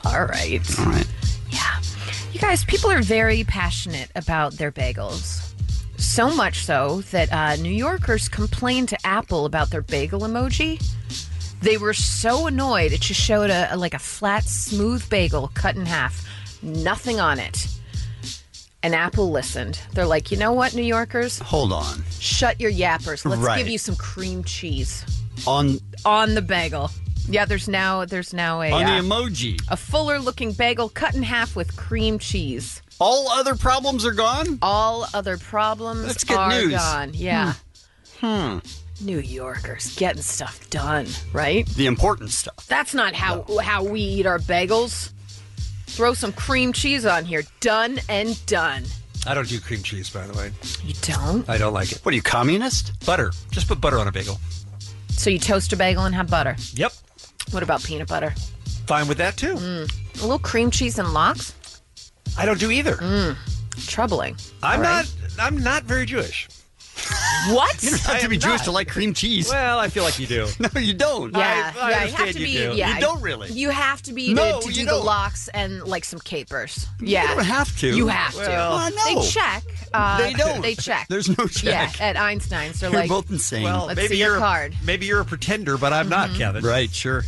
All right. Yeah. You guys, people are very passionate about their bagels. So much so that New Yorkers complained to Apple about their bagel emoji. They were so annoyed. It just showed a flat, smooth bagel cut in half. Nothing on it. And Apple listened. They're like, you know what, New Yorkers? Hold on. Shut your yappers. Let's Right. give you some cream cheese. On the bagel. Yeah, there's now a on the emoji. a fuller looking bagel cut in half with cream cheese. All other problems are gone? All other problems That's good are news. gone. Yeah. New Yorkers getting stuff done, right? The important stuff. That's not how we eat our bagels. Throw some cream cheese on here. Done and done. I don't do cream cheese, by the way. You don't? I don't like it. What are you, communist? Butter. Just put butter on a bagel. So you toast a bagel and have butter. Yep. What about peanut butter? Fine with that, too. A little cream cheese and lox? I don't do either. Troubling. I'm All right. not very Jewish. What? You don't have to be Jewish to like cream cheese. Well, I feel like you do. No, you don't. Yeah, I you understand have to you be. do. Yeah, You don't really. You have to be No, to you do the don't. lox and like some capers. Yeah, You don't have to. You have Well, to. no. They check. They don't. They check. There's no check. Yeah, at Einstein's, they're You're like, both insane. Well, let's maybe see your you're card. Maybe you're a pretender, but I'm not, Kevin. Right, sure.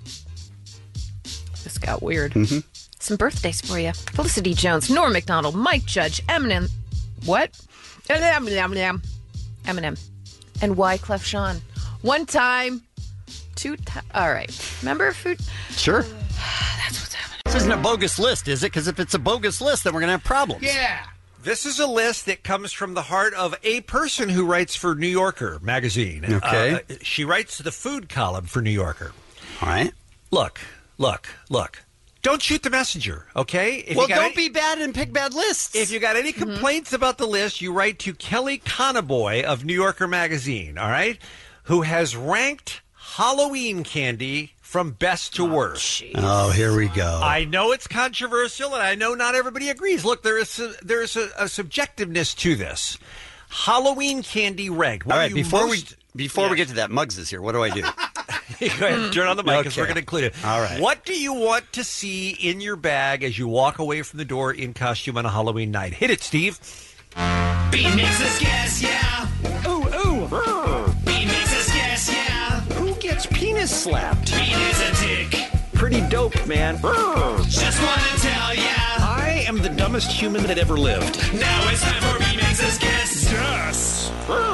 This got weird. Some birthdays for you: Felicity Jones, Norm Macdonald, Mike Judge, Eminem. What? Eminem. And Wyclef Jean. One time, two times. All right. Remember food? Sure. That's what's happening. This isn't a bogus list, is it? Because if it's a bogus list, then we're going to have problems. Yeah. This is a list that comes from the heart of a person who writes for New Yorker magazine. Okay. She writes the food column for New Yorker. All right. Look. Don't shoot the messenger, okay? If Well, you got don't any- be bad and pick bad lists. If you got any complaints about the list, you write to Kelly Conaboy of New Yorker magazine, all right? Who has ranked Halloween candy from best to worst. Oh, here we go. I know it's controversial, and I know not everybody agrees. Look, there is a subjectiveness to this. Halloween candy ranked. What All are right, you before most- we get to that, Muggs is here. What do I do? Go ahead, turn on the mic because Okay. we're going to include it. All right. What do you want to see in your bag as you walk away from the door in costume on a Halloween night? Hit it, Steve. Bean makes us guess, yeah. Ooh. Bean makes us guess, yeah. Who gets penis slapped? Bean is a dick. Pretty dope, man. Just want to tell ya. I am the dumbest human that ever lived. Now it's time for Bean makes us guess. Yes.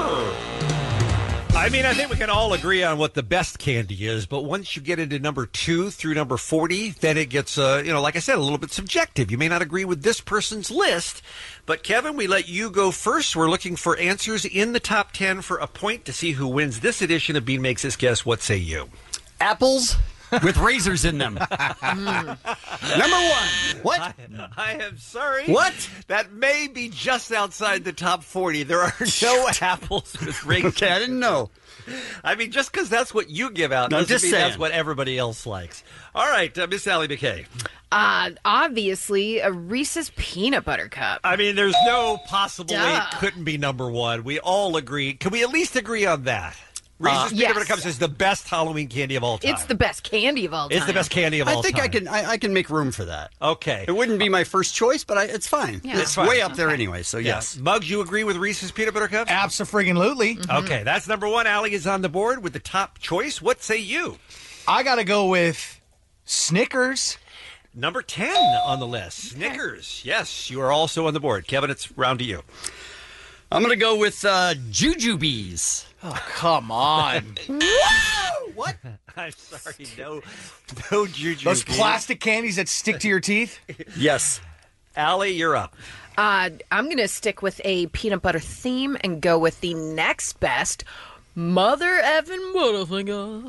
I mean, I think we can all agree on what the best candy is, but once you get into number 2 through number 40, then it gets, like I said, a little bit subjective. You may not agree with this person's list, but Kevin, we let you go first. We're looking for answers in the top 10 for a point to see who wins this edition of Bean Makes Us Guess. What say you? Apples with razors in them. Number 1. What? I am sorry. What? That may be just outside the top 40. There are no apples with rings. Okay, I didn't know. I mean, just because that's what you give out No, doesn't just mean saying. that's what everybody else likes. All right, Miss Allie McKay. Obviously, a Reese's peanut butter cup. I mean, there's no possible way Duh. it couldn't be number 1. We all agree. Can we at least agree on that? Reese's yes. Peanut Butter Cups is the best Halloween candy of all time. It's the best candy of all time. It's the best candy of all I think time. I can make room for that. Okay. It wouldn't be my first choice, but it's fine. Yeah. It's fine. way up there anyway, so yes. Muggs, you agree with Reese's Peanut Butter Cups? Abso-friggin-lutely. Okay, that's number 1. Allie is on the board with the top choice. What say you? I got to go with Snickers. Number 10 on the list. Snickers. Yes, you are also on the board. Kevin, it's round to you. I'm going to go with Jujubes. Oh, come on. Whoa! What? I'm sorry, no Jujubes. Those plastic candies that stick to your teeth? Yes. Allie, you're up. I'm going to stick with a peanut butter theme and go with the next best, Mother Effin' Butterfinger.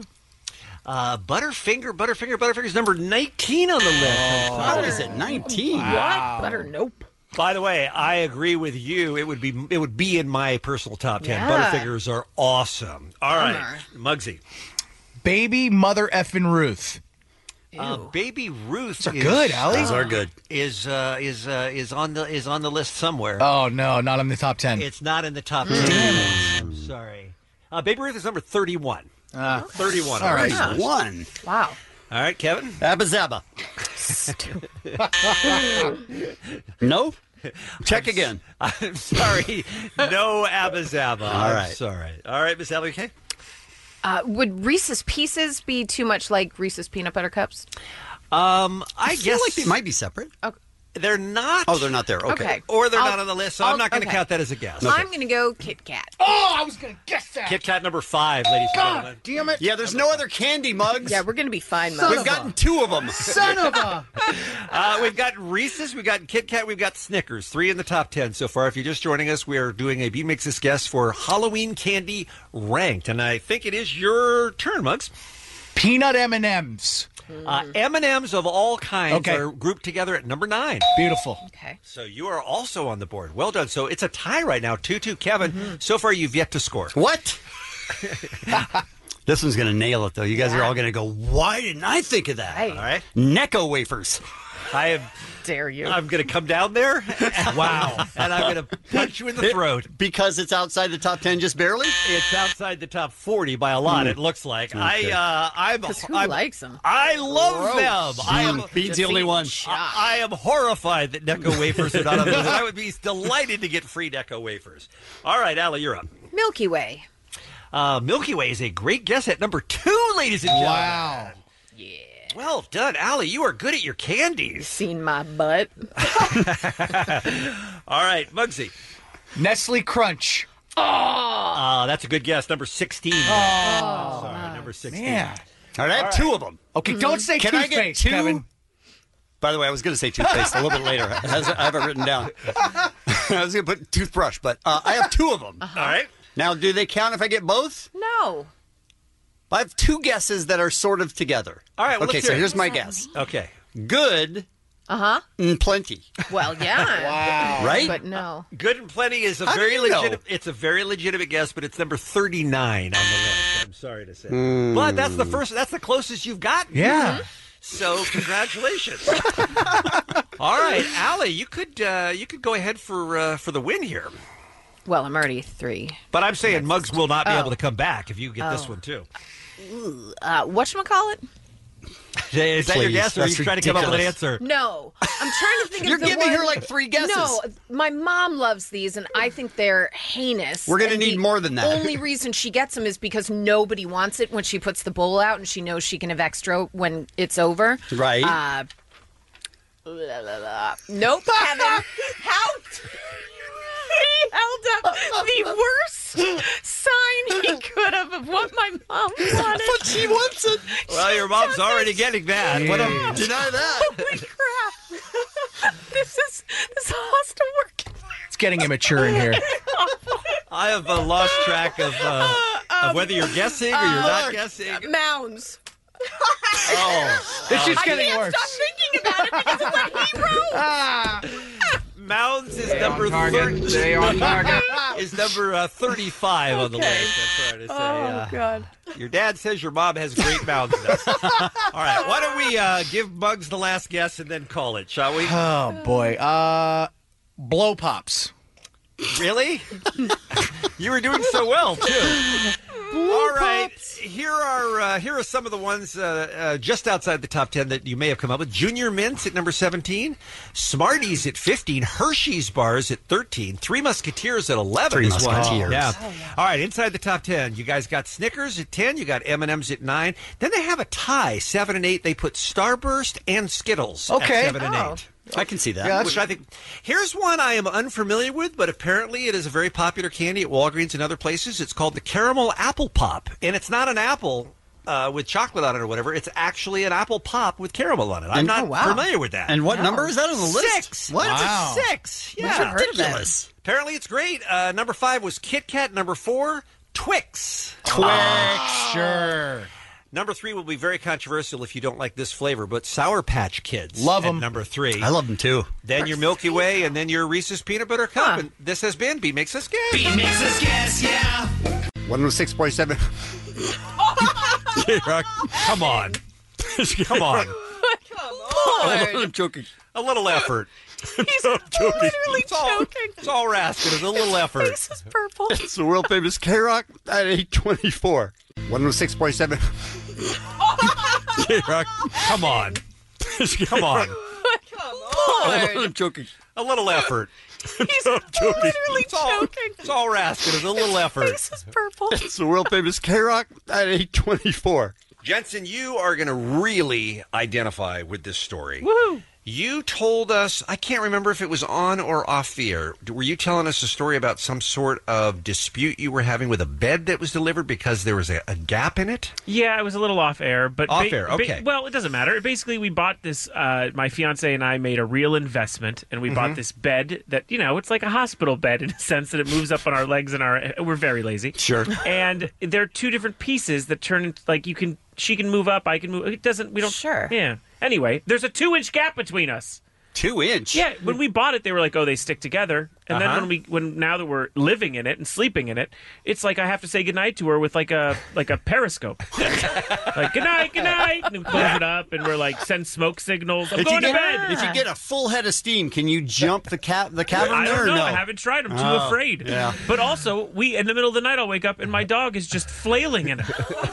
Butterfinger is number 19 on the list. How is it 19? What? Butter? Nope. By the way, I agree with you. It would be in my personal top 10. Yeah. Butterfingers are awesome. All right, Muggsy. Baby Mother Effin' Ruth. Baby Ruth Those are good, Allie. Those are good. Is on the list somewhere. Oh, no, not in the top 10. It's not in the top 10. I'm sorry. Baby Ruth is number 31. 31. all right. Nice one. Wow. All right, Kevin. Abba Zaba. No? Check again. I'm sorry. No Abba Zaba. All right. I'm sorry. All right, Miss Ellie, okay? Would Reese's Pieces be too much like Reese's Peanut Butter Cups? I feel guess like they might be separate. Okay. They're not. Oh, they're not there. Okay. Or they're not on the list, so I'm not going to count that as a guess. I'm going to go Kit Kat. Oh, I was going to guess that. Kit Kat number 5, ladies and gentlemen. God damn it. Yeah, there's no other candy, Mugs. Yeah, we're going to be fine, Mugs. We've gotten 2 of them. Son of a... We've got Reese's, we've got Kit Kat, we've got Snickers. 3 in the top 10 so far. If you're just joining us, we are doing a B-Mix's guess for Halloween candy ranked. And I think it is your turn, Mugs. Peanut M&M's. M&M's of all kinds are grouped together at number 9. Beautiful. Okay. So you are also on the board. Well done. So it's a tie right now, 2-2. Kevin, so far you've yet to score. What? This one's going to nail it, though. You guys are all going to go, why didn't I think of that? Hey. All right. Necco wafers. I am... Dare you. I'm going to come down there. Wow. And I'm going to punch you in the throat. Because it's outside the top 10 just barely? It's outside the top 40 by a lot, it looks like. Okay. Who likes them? I love them. I am Bean's the only one. I am horrified that Necco wafers are not on the list. I would be delighted to get free Necco wafers. All right, Allie, you're up. Milky Way. Milky Way is a great guess at number 2, ladies and gentlemen. Wow. Yeah. Well done, Allie. You are good at your candies. Seen my butt. All right, Muggsy. Nestle Crunch. Oh. That's a good guess. Number 16. Oh. Sorry, number 16. Man. All right, I have 2 of them. Okay, don't say Can I toothpaste, get 2? Kevin. By the way, I was going to say toothpaste a little bit later. I have it written down. I was going to put toothbrush, but I have 2 of them. All right. Now, do they count if I get both? No. I have 2 guesses that are sort of together. All right, well, okay, let's so hear it. here's my guess. Okay. Good and plenty. Well, yeah. Wow. Right? But no. Good and Plenty is a How do very you know? legitimate. It's a very legitimate guess, but it's number 39 on the list. I'm sorry to say, but that's the first. That's the closest you've gotten. Yeah. So congratulations. All right, Allie, you could go ahead for the win here. Well, I'm already 3. But I'm saying Muggs will not be able to come back if you get this one too. Whatchamacallit? Is that your guess, or are you That's trying to come up with an ridiculous. answer? No. I'm trying to think of You're the giving one... her like 3 guesses. No, my mom loves these, and I think they're heinous. We're going to And need the more than that. only reason she gets them is because nobody wants it when she puts the bowl out, and she knows she can have extra when it's over. Right. Nope, Kevin. How... He held up the worst sign he could have of what my mom wanted. But she wants it. Well, your mom's already getting that. Yeah. What a, Deny that. Holy crap. This has to work. It's getting immature in here. I have lost track of whether you're guessing or you're not guessing. Mounds. Oh, It's just I getting can't worse. stop thinking about it because of what he wrote. Mounds is number 30. Stay on target. Is number 35 on the list. That's right to say. Oh, God. Your dad says your mom has great mounds. All right, why don't we give Muggs the last guess and then call it, shall we? Oh, boy. Blow Pops. Really? You were doing so well, too. All right, here are some of the ones just outside the top 10 that you may have come up with. Junior Mints at number 17, Smarties at 15, Hershey's Bars at 13, Three Musketeers at 11. Three is one. Musketeers. Yeah. All right, inside the top 10, you guys got Snickers at 10, you got M&M's at 9. Then they have a tie, 7 and 8. They put Starburst and Skittles at 7 and 8. I can see that. Yeah, Which I think. Here's one I am unfamiliar with, but apparently it is a very popular candy at Walgreens and other places. It's called the Caramel Apple Pop, and it's not an apple with chocolate on it or whatever. It's actually an apple pop with caramel on it. I'm not familiar with that. And what number is that on the list? 6. What? Wow. 6. Yeah, ridiculous. Apparently it's great. Number 5 was Kit Kat. Number 4, Twix. Sure. Number 3 will be very controversial if you don't like this flavor, but Sour Patch Kids. Love at them. Number 3. I love them too. Then your Milky Way, and then your Reese's Peanut Butter Cup. And this has been B Makes Us Guess. B makes us guess, yeah. 106.7. Come on. Come on. I'm joking. A little effort. He's literally choking. It's all Raskin. It's a little effort. Face is purple. It's the world famous K-Rock at 824. 106.7. Come on. Come on. I'm joking. A little effort. He's literally choking. It's all we're asking is a little effort. His face is purple. It's the world famous K-Rock at 8:24. Jensen, you are going to really identify with this story. Woohoo! You told us, I can't remember if it was on or off the air. Were you telling us a story about some sort of dispute you were having with a bed that was delivered because there was a gap in it? Yeah, it was a little off air, but off air. Okay. Well, it doesn't matter. Basically, we bought this. My fiance and I made a real investment, and we bought this bed that it's like a hospital bed in a sense that it moves up on our legs and we're very lazy. Sure. And there are two different pieces that turn into she can move up, I can move. It doesn't. We don't. Sure. Yeah. Anyway, there's a 2-inch gap between us. 2 inch? Yeah, when we bought it, they were like, "Oh, they stick together." And then when now that we're living in it and sleeping in it, it's like I have to say goodnight to her with like a periscope. Like good night, and we close it up, and we're like send smoke signals. I'm going to bed. If you get a full head of steam, can you jump the cavern I there? don't know. Or no? I haven't tried. I'm too afraid. Yeah. But also, in the middle of the night, I'll wake up and my dog is just flailing in it.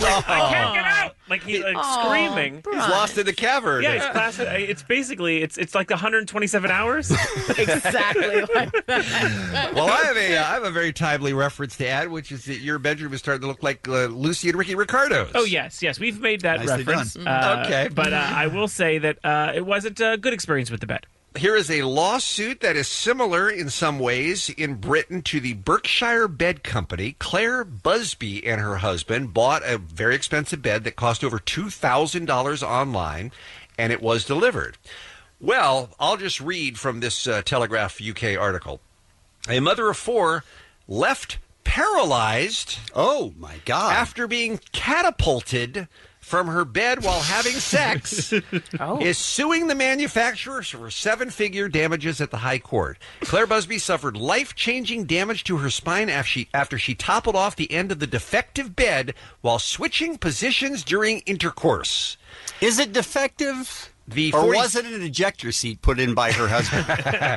I can't get out. Like he's screaming. He's lost in the cavern. Yeah, it's basically it's like 127 hours. Exactly like that. Well, I have a very timely reference to add, which is that your bedroom is starting to look like Lucy and Ricky Ricardo's. Oh yes, we've made that Nicely reference. Okay, but I will say that it wasn't a good experience with the bed. Here is a lawsuit that is similar in some ways in Britain to the Berkshire Bed Company. Claire Busby and her husband bought a very expensive bed that cost over $2,000 online, and it was delivered. Well, I'll just read from this Telegraph UK article. A mother of 4 left paralyzed. Oh, my God. After being catapulted from her bed while having sex is suing the manufacturers for 7-figure damages at the High Court. Claire Busby suffered life-changing damage to her spine after she toppled off the end of the defective bed while switching positions during intercourse. Is it defective? Or was it an ejector seat put in by her husband?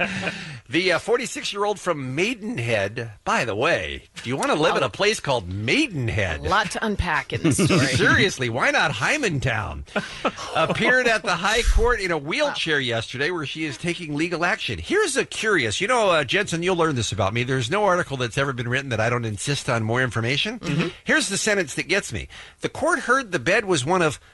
The 46-year-old from Maidenhead, by the way, do you want to live in a place called Maidenhead? A lot to unpack in this story. Seriously, why not Hymantown? Appeared at the High Court in a wheelchair yesterday where she is taking legal action. Here's a curious, Jensen, you'll learn this about me. There's no article that's ever been written that I don't insist on more information. Mm-hmm. Here's the sentence that gets me. The court heard the bed was one of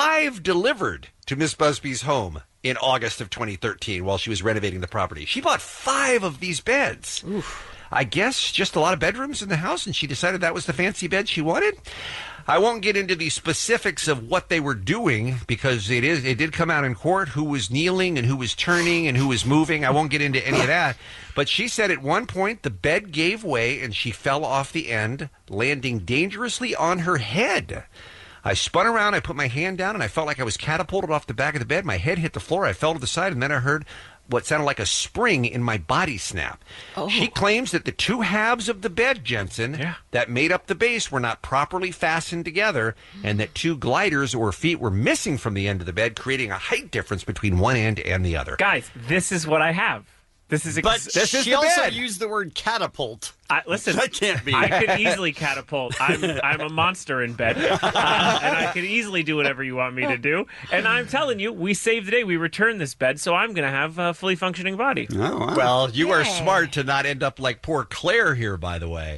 5 delivered to Miss Busby's home in August of 2013 while she was renovating the property. She bought 5 of these beds. Oof. I guess just a lot of bedrooms in the house, and she decided that was the fancy bed she wanted. I won't get into the specifics of what they were doing because it did come out in court who was kneeling and who was turning and who was moving. I won't get into any of that. But she said at one point the bed gave way and she fell off the end, landing dangerously on her head. I spun around, I put my hand down, and I felt like I was catapulted off the back of the bed. My head hit the floor, I fell to the side, and then I heard what sounded like a spring in my body snap. Oh. She claims that the 2 halves of the bed, Jensen, that made up the base were not properly fastened together, and that 2 gliders or feet were missing from the end of the bed, creating a height difference between one end and the other. Guys, this is what I have. This is she also used the word catapult. Listen, that can't be. I could easily catapult. I'm a monster in bed, and I could easily do whatever you want me to do. And I'm telling you, we saved the day. We returned this bed, so I'm going to have a fully functioning body. Oh, wow. Well, you are smart to not end up like poor Claire here, by the way.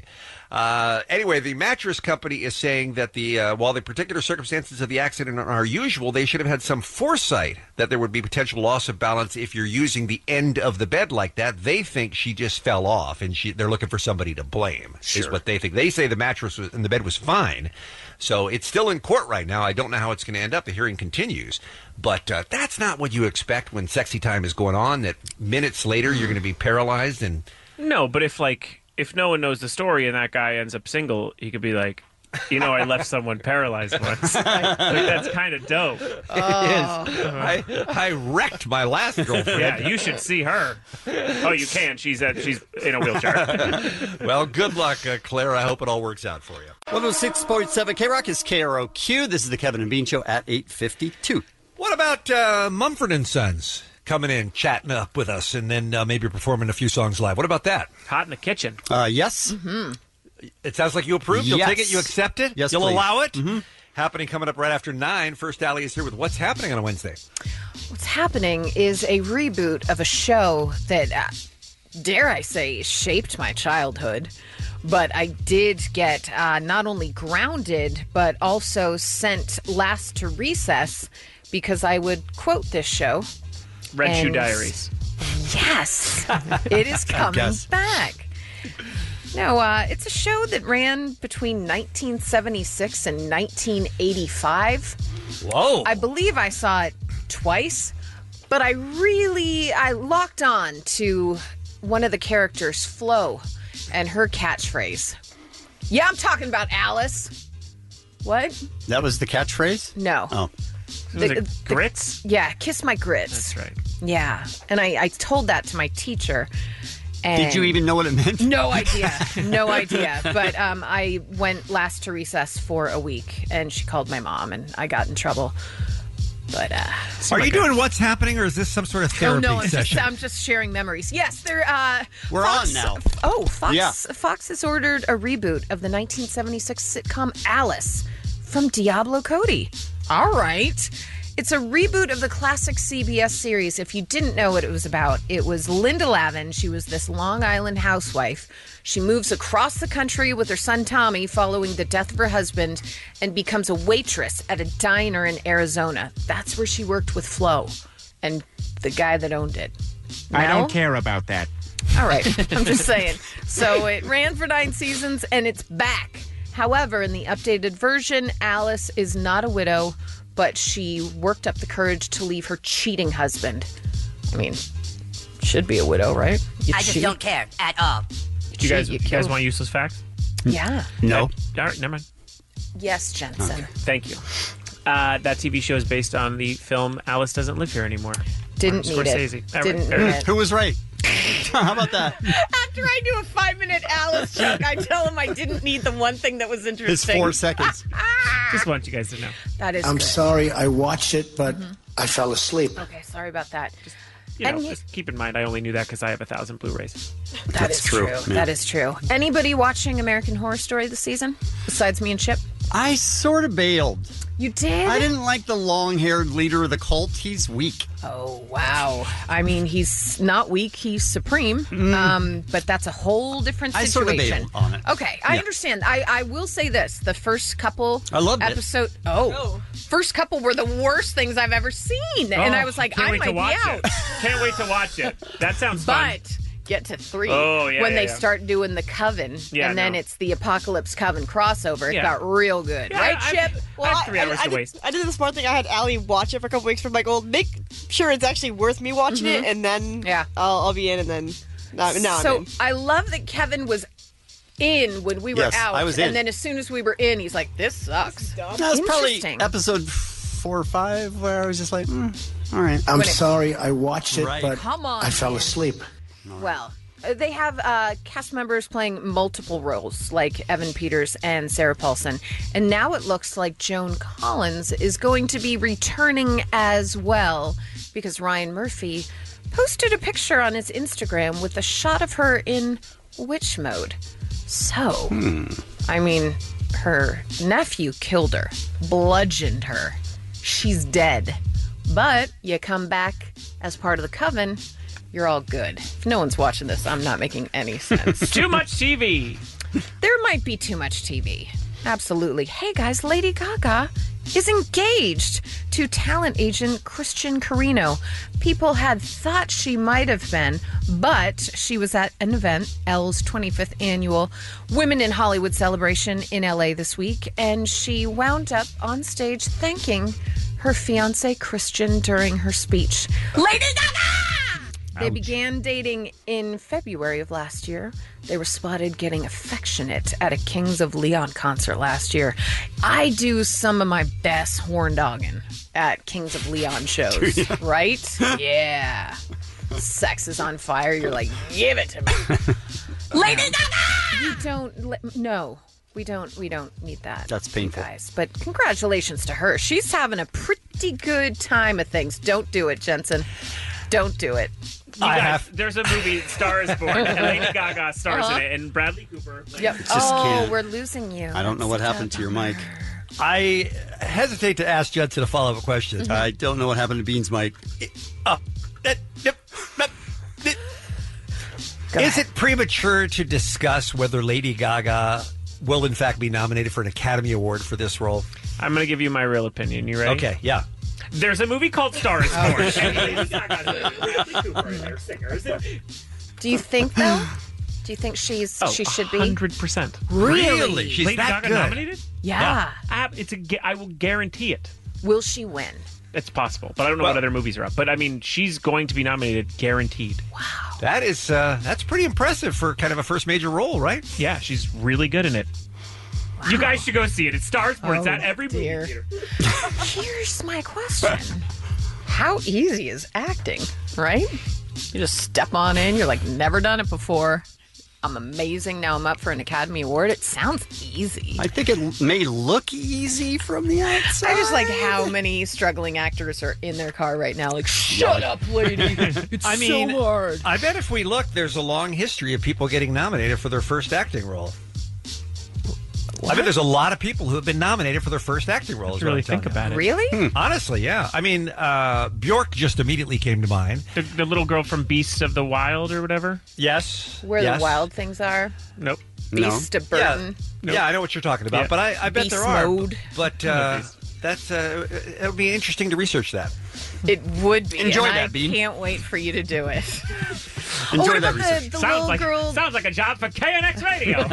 Anyway, the mattress company is saying that while the particular circumstances of the accident are usual, they should have had some foresight that there would be potential loss of balance if you're using the end of the bed like that. They think she just fell off, and they're looking for somebody to blame, is what they think. They say the mattress and the bed was fine. So it's still in court right now. I don't know how it's going to end up. The hearing continues. But that's not what you expect when sexy time is going on, that minutes later you're going to be paralyzed. And no, but if no one knows the story and that guy ends up single, he could be like, I left someone paralyzed once. Like, that's kind of dope. It is. I wrecked my last girlfriend. Yeah, you should see her. Oh, you can. She's in a wheelchair. Well, good luck, Claire. I hope it all works out for you. 106.7 K-Rock is KROQ. This is the Kevin and Bean Show at 8:52. What about Mumford & Sons coming in, chatting up with us, and then maybe performing a few songs live? What about that? Hot in the kitchen. Yes. Mm-hmm. It sounds like you approve. You'll take it. You accept it. Yes, You'll please. allow it. Mm-hmm. Happening coming up right after 9. First, Allie is here with what's happening on a Wednesday. what's happening is a reboot of a show that, dare I say, shaped my childhood. But I did get not only grounded, but also sent last to recess because I would quote this show. Red Shoe Diaries. Yes, it is coming back. No, it's a show that ran between 1976 and 1985. Whoa. I believe I saw it twice, but I locked on to one of the characters, Flo, and her catchphrase. Yeah, I'm talking about Alice. What? That was the catchphrase? No. Oh. Grits? Yeah, kiss my grits. That's right. Yeah, and I told that to my teacher. And did you even know what it meant? No idea. No idea. But I went last to recess for a week, and she called my mom, and I got in trouble. But are you doing What's Happening, or is this some sort of therapy session? I'm just sharing memories. Yes, they're. We're Fox, on now. Oh, Fox! Yeah. Fox has ordered a reboot of the 1976 sitcom Alice from Diablo Cody. All right. It's a reboot of the classic CBS series. If you didn't know what it was about, it was Linda Lavin. She was this Long Island housewife. She moves across the country with her son Tommy following the death of her husband and becomes a waitress at a diner in Arizona. That's where she worked with Flo and the guy that owned it. I Mel? don't care about that. All right. I'm just saying. So it ran for 9 seasons and it's back. However, in the updated version, Alice is not a widow, but she worked up the courage to leave her cheating husband. I mean, should be a widow, right? I just don't care at all. Do you guys want useless facts? Yeah. No. All right, never mind. Yes, Jensen. Okay. Thank you. That TV show is based on the film Alice Doesn't Live Here Anymore. Didn't need it. Scorsese. Didn't need it. Who was right? How about that? After I do a 5-minute Alice joke, I tell him I didn't need the one thing that was interesting. It's 4 seconds. Just want you guys to know. That is I'm good. sorry, I watched it, but I fell asleep. Okay, sorry about that. Just keep in mind, I only knew that because I have 1,000 Blu-rays. That's true. That is true. Anybody watching American Horror Story this season besides me and Chip? I sort of bailed. You did? I didn't like the long-haired leader of the cult. He's weak. Oh, wow. I mean, he's not weak. He's supreme. But that's a whole different situation. I sort of bailed on it. Okay, I understand. I will say this. The first couple I loved it. episode... First couple were the worst things I've ever seen. And I was like, I might be out. Can't wait to watch it. That sounds fun. But... get to 3 when they start doing the Coven, and then it's the Apocalypse Coven crossover. It got real good, right, Chip? I have 3 hours to waste. I did the smart thing. I had Allie watch it for a couple weeks for my goal. Make sure it's actually worth me watching it, and then I'll be in, and then now I'm in. I love that Kevin was in when we were out, I was in. and then as soon as we were in, he's like, "This sucks." That was probably episode 4 or 5 where I was just like, all right. I'm sorry, I watched it, but Come on, I fell man. asleep. Well, they have cast members playing multiple roles, like Evan Peters and Sarah Paulson. And now it looks like Joan Collins is going to be returning as well, because Ryan Murphy posted a picture on his Instagram with a shot of her in witch mode. So, I mean, her nephew killed her, bludgeoned her. She's dead. But you come back as part of the Coven, you're all good. If no one's watching this, I'm not making any sense. Too much TV. There might be too much TV. Absolutely. Hey, guys, Lady Gaga is engaged to talent agent Christian Carino. People had thought she might have been, but she was at an event, Elle's 25th annual Women in Hollywood celebration in LA this week, and she wound up on stage thanking her fiancé Christian during her speech. Lady Gaga! They began dating in February of last year. They were spotted getting affectionate at a Kings of Leon concert last year. I do some of my best horn dogging at Kings of Leon shows, right? Yeah. Sex is on fire. You're like, give it to me. Lady Gaga! You don't, no. We don't need that. That's painful. Guys. But congratulations to her. She's having a pretty good time of things. Don't do it, Jensen. Don't do it. There's a movie, Star is Born, and Lady Gaga stars in it, and Bradley Cooper. Yep. Just can't. We're losing you. I don't know what happened to your mic. I hesitate to ask Judson a follow-up question. I don't know what happened to Bean's mic. Is it premature to discuss whether Lady Gaga will in fact be nominated for an Academy Award for this role? I'm going to give you my real opinion. You ready? Okay, yeah. There's a movie called Star is Born. And Lady Gaga's Bradley Cooper in their singers. Do you think, though? Do you think she should be? 100%. Really? She's Lady Gaga nominated? Yeah. I will guarantee it. Will she win? It's possible, but I don't know what other movies are up. But I mean, she's going to be nominated, guaranteed. Wow. That is that's pretty impressive for kind of a first major role, right? Yeah, she's really good in it. Wow. You guys should go see it. It's Star Sports. It's at every movie theater. Here's my question. How easy is acting, right? You just step on in. You're like, never done it before. I'm amazing. Now I'm up for an Academy Award. It sounds easy. I think it may look easy from the outside. I just like how many struggling actors are in their car right now. Like, shut up, lady. It's so hard. I bet if we look, there's a long history of people getting nominated for their first acting role. What? I bet there's a lot of people who have been nominated for their first acting roles. Really think about it. Really? Honestly, yeah. I mean, Bjork just immediately came to mind. The little girl from Beasts of the Wild or whatever? Yes. Where the wild things are? Nope. Beast of Burden? Yeah, I know what you're talking about, but I bet Beast there are. Mode. But that's it would be interesting to research that. It would be. Enjoy and that, Bean. I can't wait for you to do it. Enjoy that research. The sounds little girl. Sounds like a job for KNX Radio.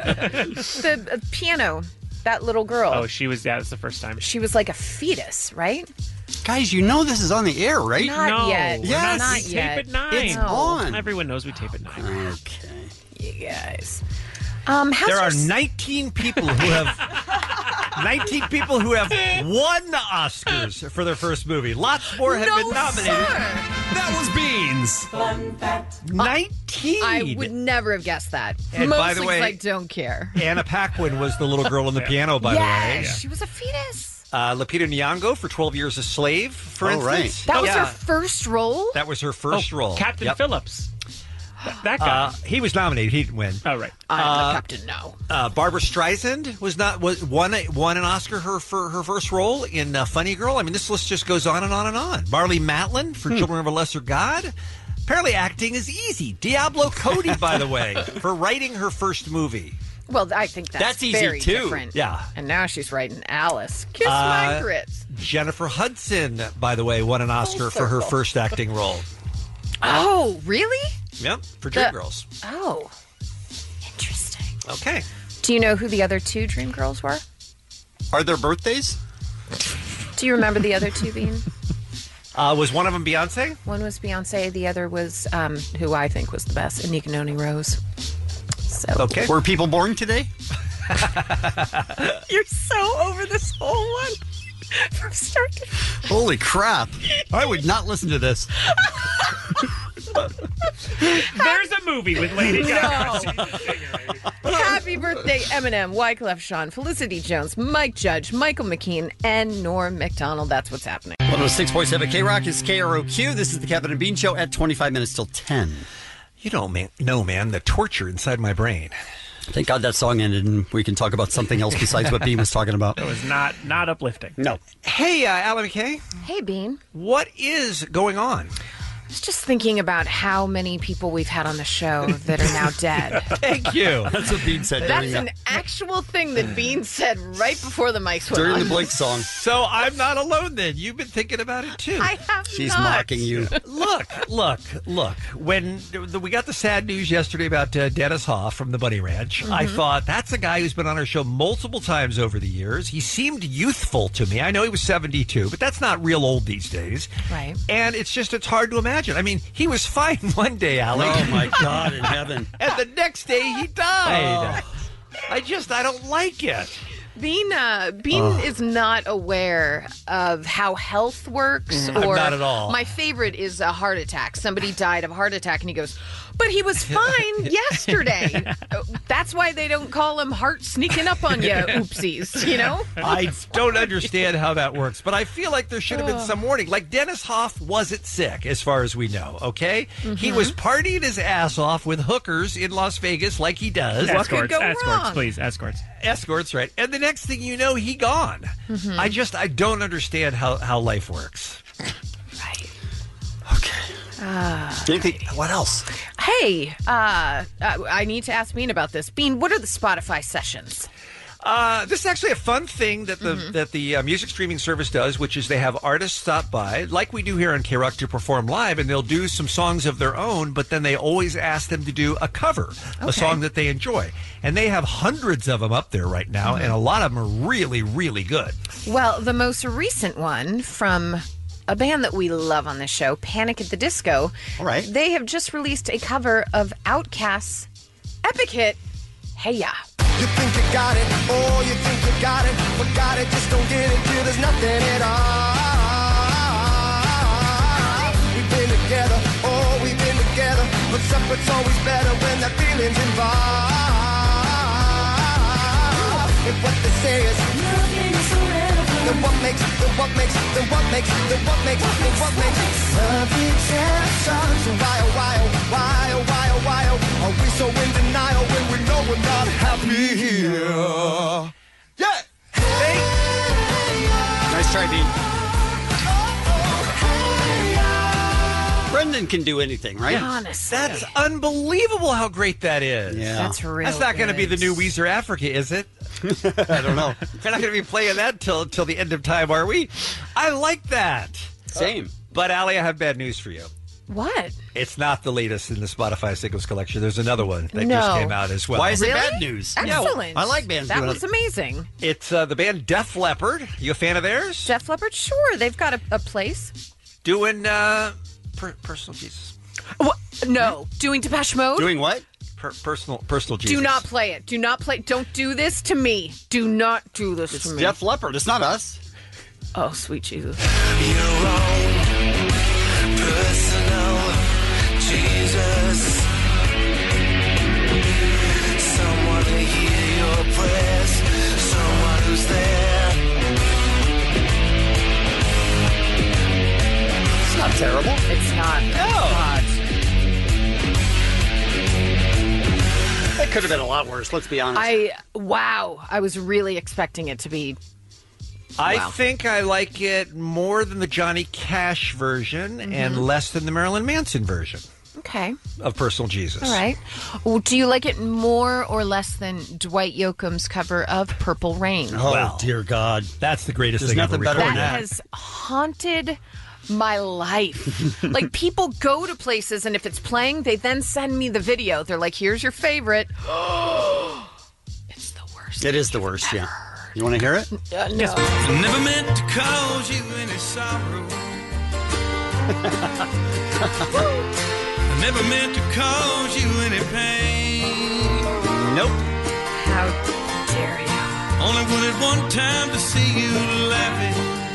The piano. That little girl. Oh, that's the first time. She was like a fetus, right? Guys, you know this is on the air, right? Not yet. Yes. Not we yet. tape at 9. It's on. Everyone knows we tape at 9. Okay. You guys. There are 19 people who have 19 people who have won Oscars for their first movie. Lots more have been nominated. Sir. That was Beans. Fun fact. 19. I would never have guessed that. And Mostly by the way, because I don't care. Anna Paquin was the little girl on the piano, by the way. Yes, she was a fetus. Lupita Nyong'o for 12 Years a Slave, for instance. Right. That was her first role? That was her first role. Captain Phillips. That guy. He was nominated. He didn't win. Oh, right. I'm the captain now. Barbara Streisand won an Oscar for her first role in Funny Girl. I mean, this list just goes on and on and on. Marlee Matlin for Children of a Lesser God. Apparently, acting is easy. Diablo Cody, by the way, for writing her first movie. Well, I think that's easy, very too. different. Yeah. And now she's writing Alice. Kiss my grits. Jennifer Hudson, by the way, won an Oscar for her first acting role. Oh, really? Yep, for Dreamgirls. Oh, interesting. Okay. Do you know who the other two Dreamgirls were? Are their birthdays? Do you remember the other two, Bean? Was one of them Beyonce? One was Beyonce. The other was, who I think was the best, Anika Noni Rose. So. Okay. Were people born today? You're so over this whole one. From start to Holy crap. I would not listen to this. There's a movie with Lady Gaga. Happy birthday, Eminem, Wyclef Jean, Felicity Jones, Mike Judge, Michael McKean, and Norm MacDonald. That's what's happening. 106.7 K-Rock is KROQ. This is the Kevin and Bean Show at 25 minutes till 10. You don't know, man, the torture inside my brain. Thank God that song ended and we can talk about something else besides what Bean was talking about. It was not uplifting. No. Hey, Alan McKay. Hey, Bean. What is going on? I was just thinking about how many people we've had on the show that are now dead. Thank you. That's what Bean said. That's an actual thing that Bean said right before the mics went during on. the Blink song. So I'm not alone then. You've been thinking about it too. I have She's not. mocking you. Look. When we got the sad news yesterday about Dennis Hoff from the Bunny Ranch, I thought, that's a guy who's been on our show multiple times over the years. He seemed youthful to me. I know he was 72, but that's not real old these days. Right. And it's hard to imagine. I mean, he was fine one day, Alec. Oh, my God in heaven. And the next day he died. I don't like it. Bean is not aware of how health works. Or not at all. My favorite is a heart attack. Somebody died of a heart attack, and he goes, but he was fine yesterday. That's why they don't call him heart sneaking up on you, oopsies, you know? I don't understand how that works, but I feel like there should have been some warning. Like, Dennis Hoff wasn't sick, as far as we know, okay? He was partying his ass off with hookers in Las Vegas like he does. Escorts, please, escorts. Escorts, right? And the next thing you know, he gone. Mhm. I don't understand how life works. Anything? What else? Hey, I need to ask Bean about this. Bean, what are the Spotify sessions? This is actually a fun thing that the music streaming service does, which is they have artists stop by, like we do here on K-Rock, to perform live, and they'll do some songs of their own, but then they always ask them to do a cover, a song that they enjoy. And they have hundreds of them up there right now, and a lot of them are really, really good. Well, the most recent one from a band that we love on this show, Panic! At the Disco. All right. They have just released a cover of Outkast's epic hit, Hey Ya. You think you got it, oh, you think you got it, but got it, just don't get it till there's nothing at all. We've been together, oh, we've been together, but separate's always better when that feeling's involved. If what they say is nothing is forever, then what makes love each other? So why, are we so in denial when we know we're not happy here? Yeah! Nice try, Dean. Brendan can do anything, right? Honestly. That's unbelievable how great that is. Yeah. That's real That's not going to be good. the new Weezer Africa, is it? I don't know. We're not going to be playing that till the end of time, are we? I like that. Same. But, Allie, I have bad news for you. What? It's not the latest in the Spotify singles collection. There's another one that No. just came out as well. Why is it Really? bad news? Excellent. I like bands That doing was it. amazing. It's the band Def Leppard. You a fan of theirs? Def Leppard, sure. They've got a place. Doing Personal Jesus. What? No. Doing Depeche Mode? Doing what? Personal Jesus. Do not play it. Do not play. Don't do this to me. Do not do this It's to me. Def Leppard. It's not us. Oh, sweet Jesus. Personal Jesus. Someone to hear your prayers. Someone who's there. It's not terrible. It's not. It could have been a lot worse, let's be honest. I was really expecting it to be. I think I like it more than the Johnny Cash version and less than the Marilyn Manson version Okay. of Personal Jesus. All right. Well, do you like it more or less than Dwight Yoakam's cover of Purple Rain? Oh, Well, dear God. That's the greatest There's thing nothing ever better recorded. than That has haunted my life. Like, people go to places, and if it's playing, they then send me the video. They're like, here's your favorite. It's the worst. It is the worst, yeah. You want to hear it? No. Never meant to cause you any sorrow. I never meant to cause you any pain. Nope. How dare you? Only wanted one time to see you laughing.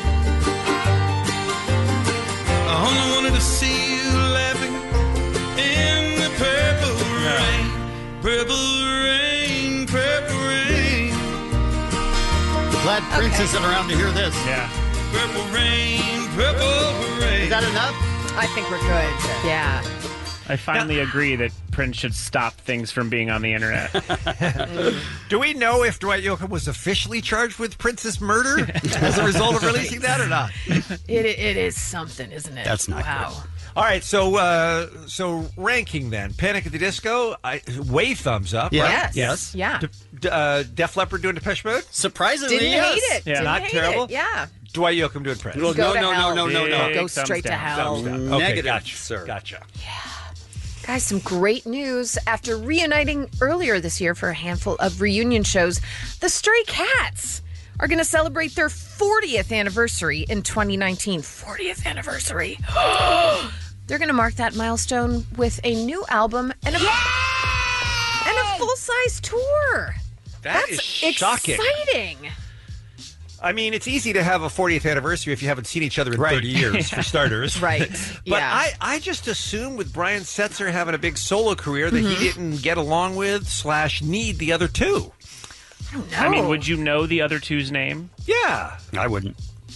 I only wanted to see you laughing in the purple rain. Purple rain, purple rain. Glad Prince isn't around to hear this. Yeah. Purple rain, purple rain. Is that enough? I think we're good. Yeah. I finally agree that Prince should stop things from being on the internet. Do we know if Dwight Yoakam was officially charged with Prince's murder as a result of releasing that or not? It is something, isn't it? That's not wow. good. All right, so ranking then. Panic! At the Disco, way thumbs up. Yeah. Right? Yes. Yeah. Def Leppard doing Depeche Mode? Surprisingly, Didn't yes. hate it. Yeah. Didn't Not hate terrible? It. Yeah. Dwight Yoakam doing Prince? Well, Go no, to no, hell. no, no, no, Big no. Go thumbs straight to down. hell. Thumbs down. Okay, Negative, gotcha, sir. Gotcha. Guys, some great news. After reuniting earlier this year for a handful of reunion shows, the Stray Cats are going to celebrate their 40th anniversary in 2019. 40th anniversary. They're going to mark that milestone with a new album and a full-size tour. That's shocking. Exciting. I mean, it's easy to have a 40th anniversary if you haven't seen each other in 30 years, for starters. Right. But Yeah. I just assumed with Brian Setzer having a big solo career that he didn't get along with / need the other two. I mean, would you know the other two's name? Yeah. I wouldn't.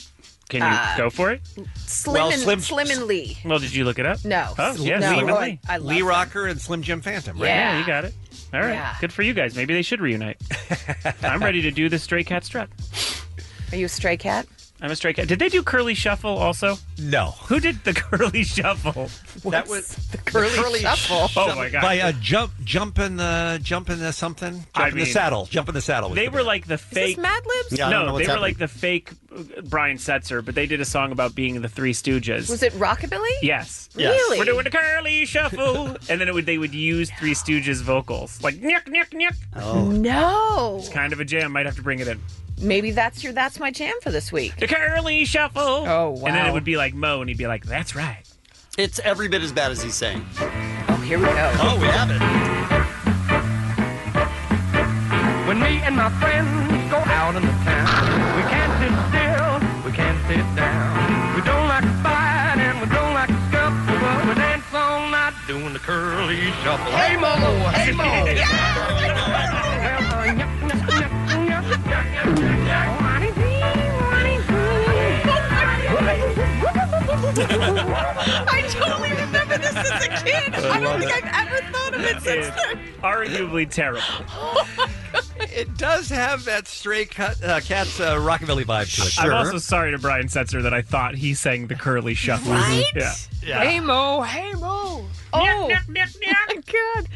Can you go for it? Slim and Lee. Well, did you look it up? No. Oh, yeah, No, Slim and Lee. I love Lee them. Rocker and Slim Jim Phantom, right? Yeah, you got it. All right. Yeah. Good for you guys. Maybe they should reunite. I'm ready to do the Stray Cat strut. Are you a stray cat? I'm a Stray Cat. Did they do Curly Shuffle also? No. Who did the Curly Shuffle? That was the Curly Shuffle. Oh my god! By jump in the something. Jump in the saddle. Jump in the saddle. They were like the fake. Is this Mad Libs? Yeah, I don't know no, what's they were happening. like the fake Brian Setzer, but they did a song about being the Three Stooges. Was it Rockabilly? Yes. Really? We're doing the Curly Shuffle, and then they would use Three Stooges vocals like nyuk nyuk nyuk. Oh no! It's kind of a jam. Might have to bring it in. Maybe that's my jam for this week. The Curly Shuffle. Oh wow! And then it would be like Mo, and he'd be like, "That's right." It's every bit as bad as he's saying. Oh, here we go. Oh, we have it. When me and my friends go out in the town, we can't sit still, we can't sit down. We don't like to fight and we don't like to scuffle, but we dance all night doing the curly shuffle. Hey Mo, hey Mo. I totally remember this as a kid. I don't think I've ever thought of it since then. Arguably terrible. It does have that Stray Cat's rockabilly vibe to it. I'm also sorry to Brian Setzer that I thought he sang the Curly Shuffle. Right? Yeah. Hey Mo, hey Mo. Oh my God!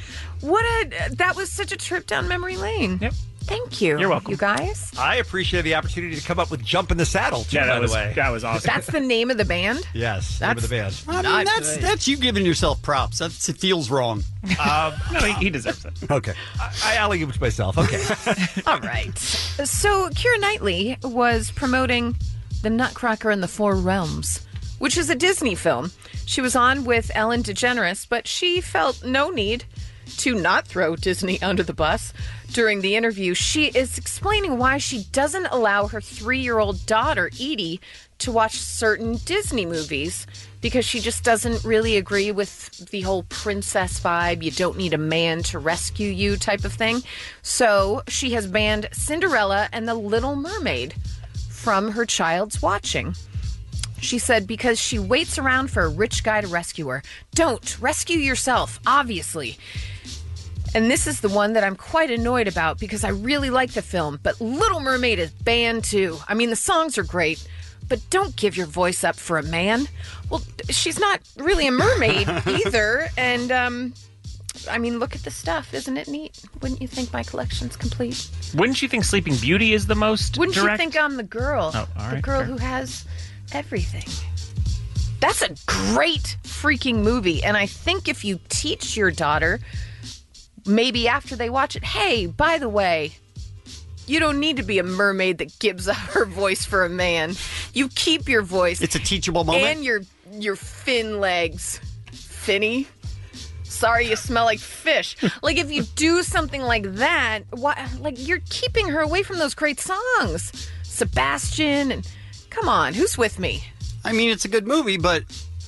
That was such a trip down memory lane. Yep. Thank you. You're welcome. You guys. I appreciate the opportunity to come up with Jump in the Saddle, too, Yeah, by the way. that was awesome. That's the name of the band? Yes, name of the band. I mean, that's you giving yourself props. It feels wrong. No, he deserves it. Okay. I alley to myself. Okay. All right. So Keira Knightley was promoting The Nutcracker in the Four Realms, which is a Disney film. She was on with Ellen DeGeneres, but she felt no need to not throw Disney under the bus. During the interview, she is explaining why she doesn't allow her 3-year-old daughter, Edie, to watch certain Disney movies because she just doesn't really agree with the whole princess vibe, you don't need a man to rescue you type of thing. So she has banned Cinderella and The Little Mermaid from her child's watching. She said because she waits around for a rich guy to rescue her. Don't rescue yourself, obviously. And this is the one that I'm quite annoyed about because I really like the film, but Little Mermaid is banned too. I mean, the songs are great, but don't give your voice up for a man. Well, she's not really a mermaid either. And, I mean, look at the stuff. Isn't it neat? Wouldn't you think my collection's complete? Wouldn't you think Sleeping Beauty is the most Wouldn't direct? you think I'm the girl? Oh, all the right, girl fair. who has everything. That's a great freaking movie. And I think if you teach your daughter, maybe after they watch it, hey, by the way, you don't need to be a mermaid that gives up her voice for a man. You keep your voice. It's a teachable moment. And your fin legs. Finny. Sorry, you smell like fish. Like, if you do something like that, you're keeping her away from those great songs. Sebastian, and come on, who's with me? I mean, it's a good movie, but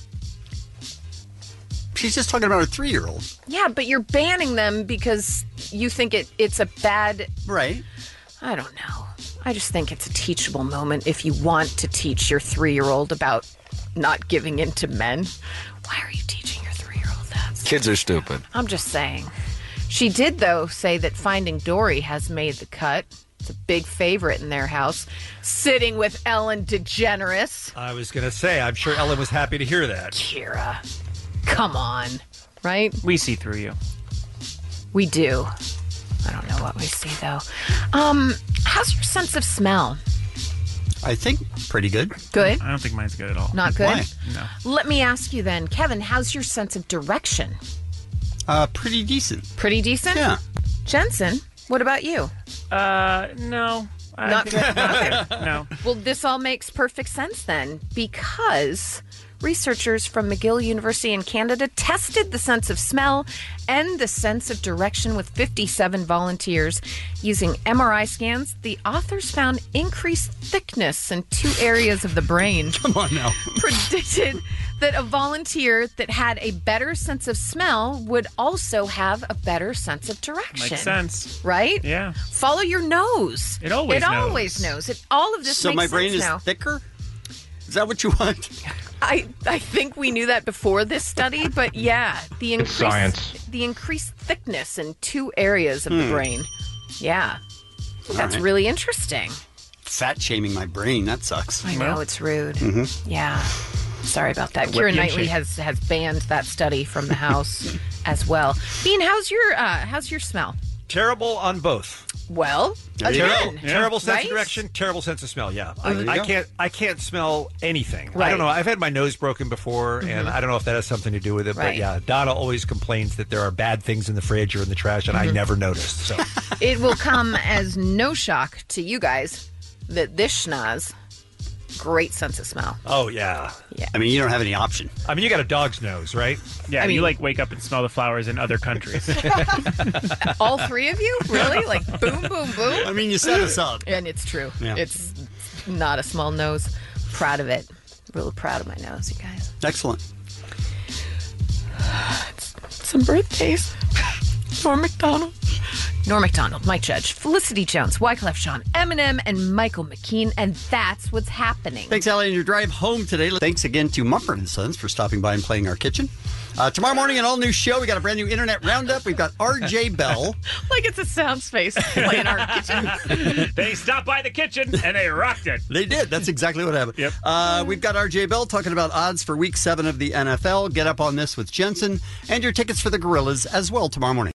she's just talking about her 3-year-old. Yeah, but you're banning them because you think it's a bad... Right. I don't know. I just think it's a teachable moment if you want to teach your 3-year-old about not giving in to men. Why are you teaching your 3-year-old that? Kids are stupid. I'm just saying. She did, though, say that Finding Dory has made the cut. It's a big favorite in their house. Sitting with Ellen DeGeneres. I was going to say, I'm sure Ellen was happy to hear that. Keira, come on, right? We see through you. We do. I don't know what we see, though. How's your sense of smell? I think pretty good. Good? I don't think mine's good at all. Not good? Why? No. Let me ask you then, Kevin, how's your sense of direction? Pretty decent. Pretty decent? Yeah. Jensen, what about you? No. Not good? No. Well, this all makes perfect sense then, because researchers from McGill University in Canada tested the sense of smell and the sense of direction with 57 volunteers. Using MRI scans, the authors found increased thickness in 2 areas of the brain. Come on now. Predicted that a volunteer that had a better sense of smell would also have a better sense of direction. Makes sense. Right? Yeah. Follow your nose. It always knows. All of this So makes my brain sense is now. thicker? Is that what you want? I think we knew that before this study, but yeah, the increased thickness in 2 areas of the brain. Yeah, that's really interesting. Fat shaming my brain, that sucks. I know, it's rude. Mm-hmm. Yeah. Sorry about that. Keira Knightley has banned that study from the house as well. Bean, how's your smell? Terrible on both. Well, terrible sense right? of direction, terrible sense of smell. Yeah, There you go. I can't smell anything. I Right. don't know. I've had my nose broken before, and I don't know if that has something to do with it. But Right. yeah, Donna always complains that there are bad things in the fridge or in the trash, and I never noticed. So It will come as no shock to you guys that this schnoz, great sense of smell. oh yeah. I mean, you don't have any option. I mean, you got a dog's nose, right? Yeah, I mean- you like wake up and smell the flowers in other countries. All 3 of you? Really? Like boom, boom, boom? I mean, you set us up. And it's true. Yeah. It's not a small nose. Proud of it. Really proud of my nose, you guys. Excellent. Some birthdays. Norm MacDonald, Mike Judge, Felicity Jones, Wyclef Jean, Eminem, and Michael McKean, and that's what's happening. Thanks, Allie, on your drive home today. Thanks again to Mumford & Sons for stopping by and playing our kitchen. Tomorrow morning, an all-new show. We got a brand new Internet Roundup. We've got R.J. Bell. Like it's a sound space playing our kitchen. They stopped by the kitchen and they rocked it. They did. That's exactly what happened. Yep. We've got R.J. Bell talking about odds for Week 7 of the NFL. Get up on this with Jensen. And your tickets for the Gorillas as well tomorrow morning.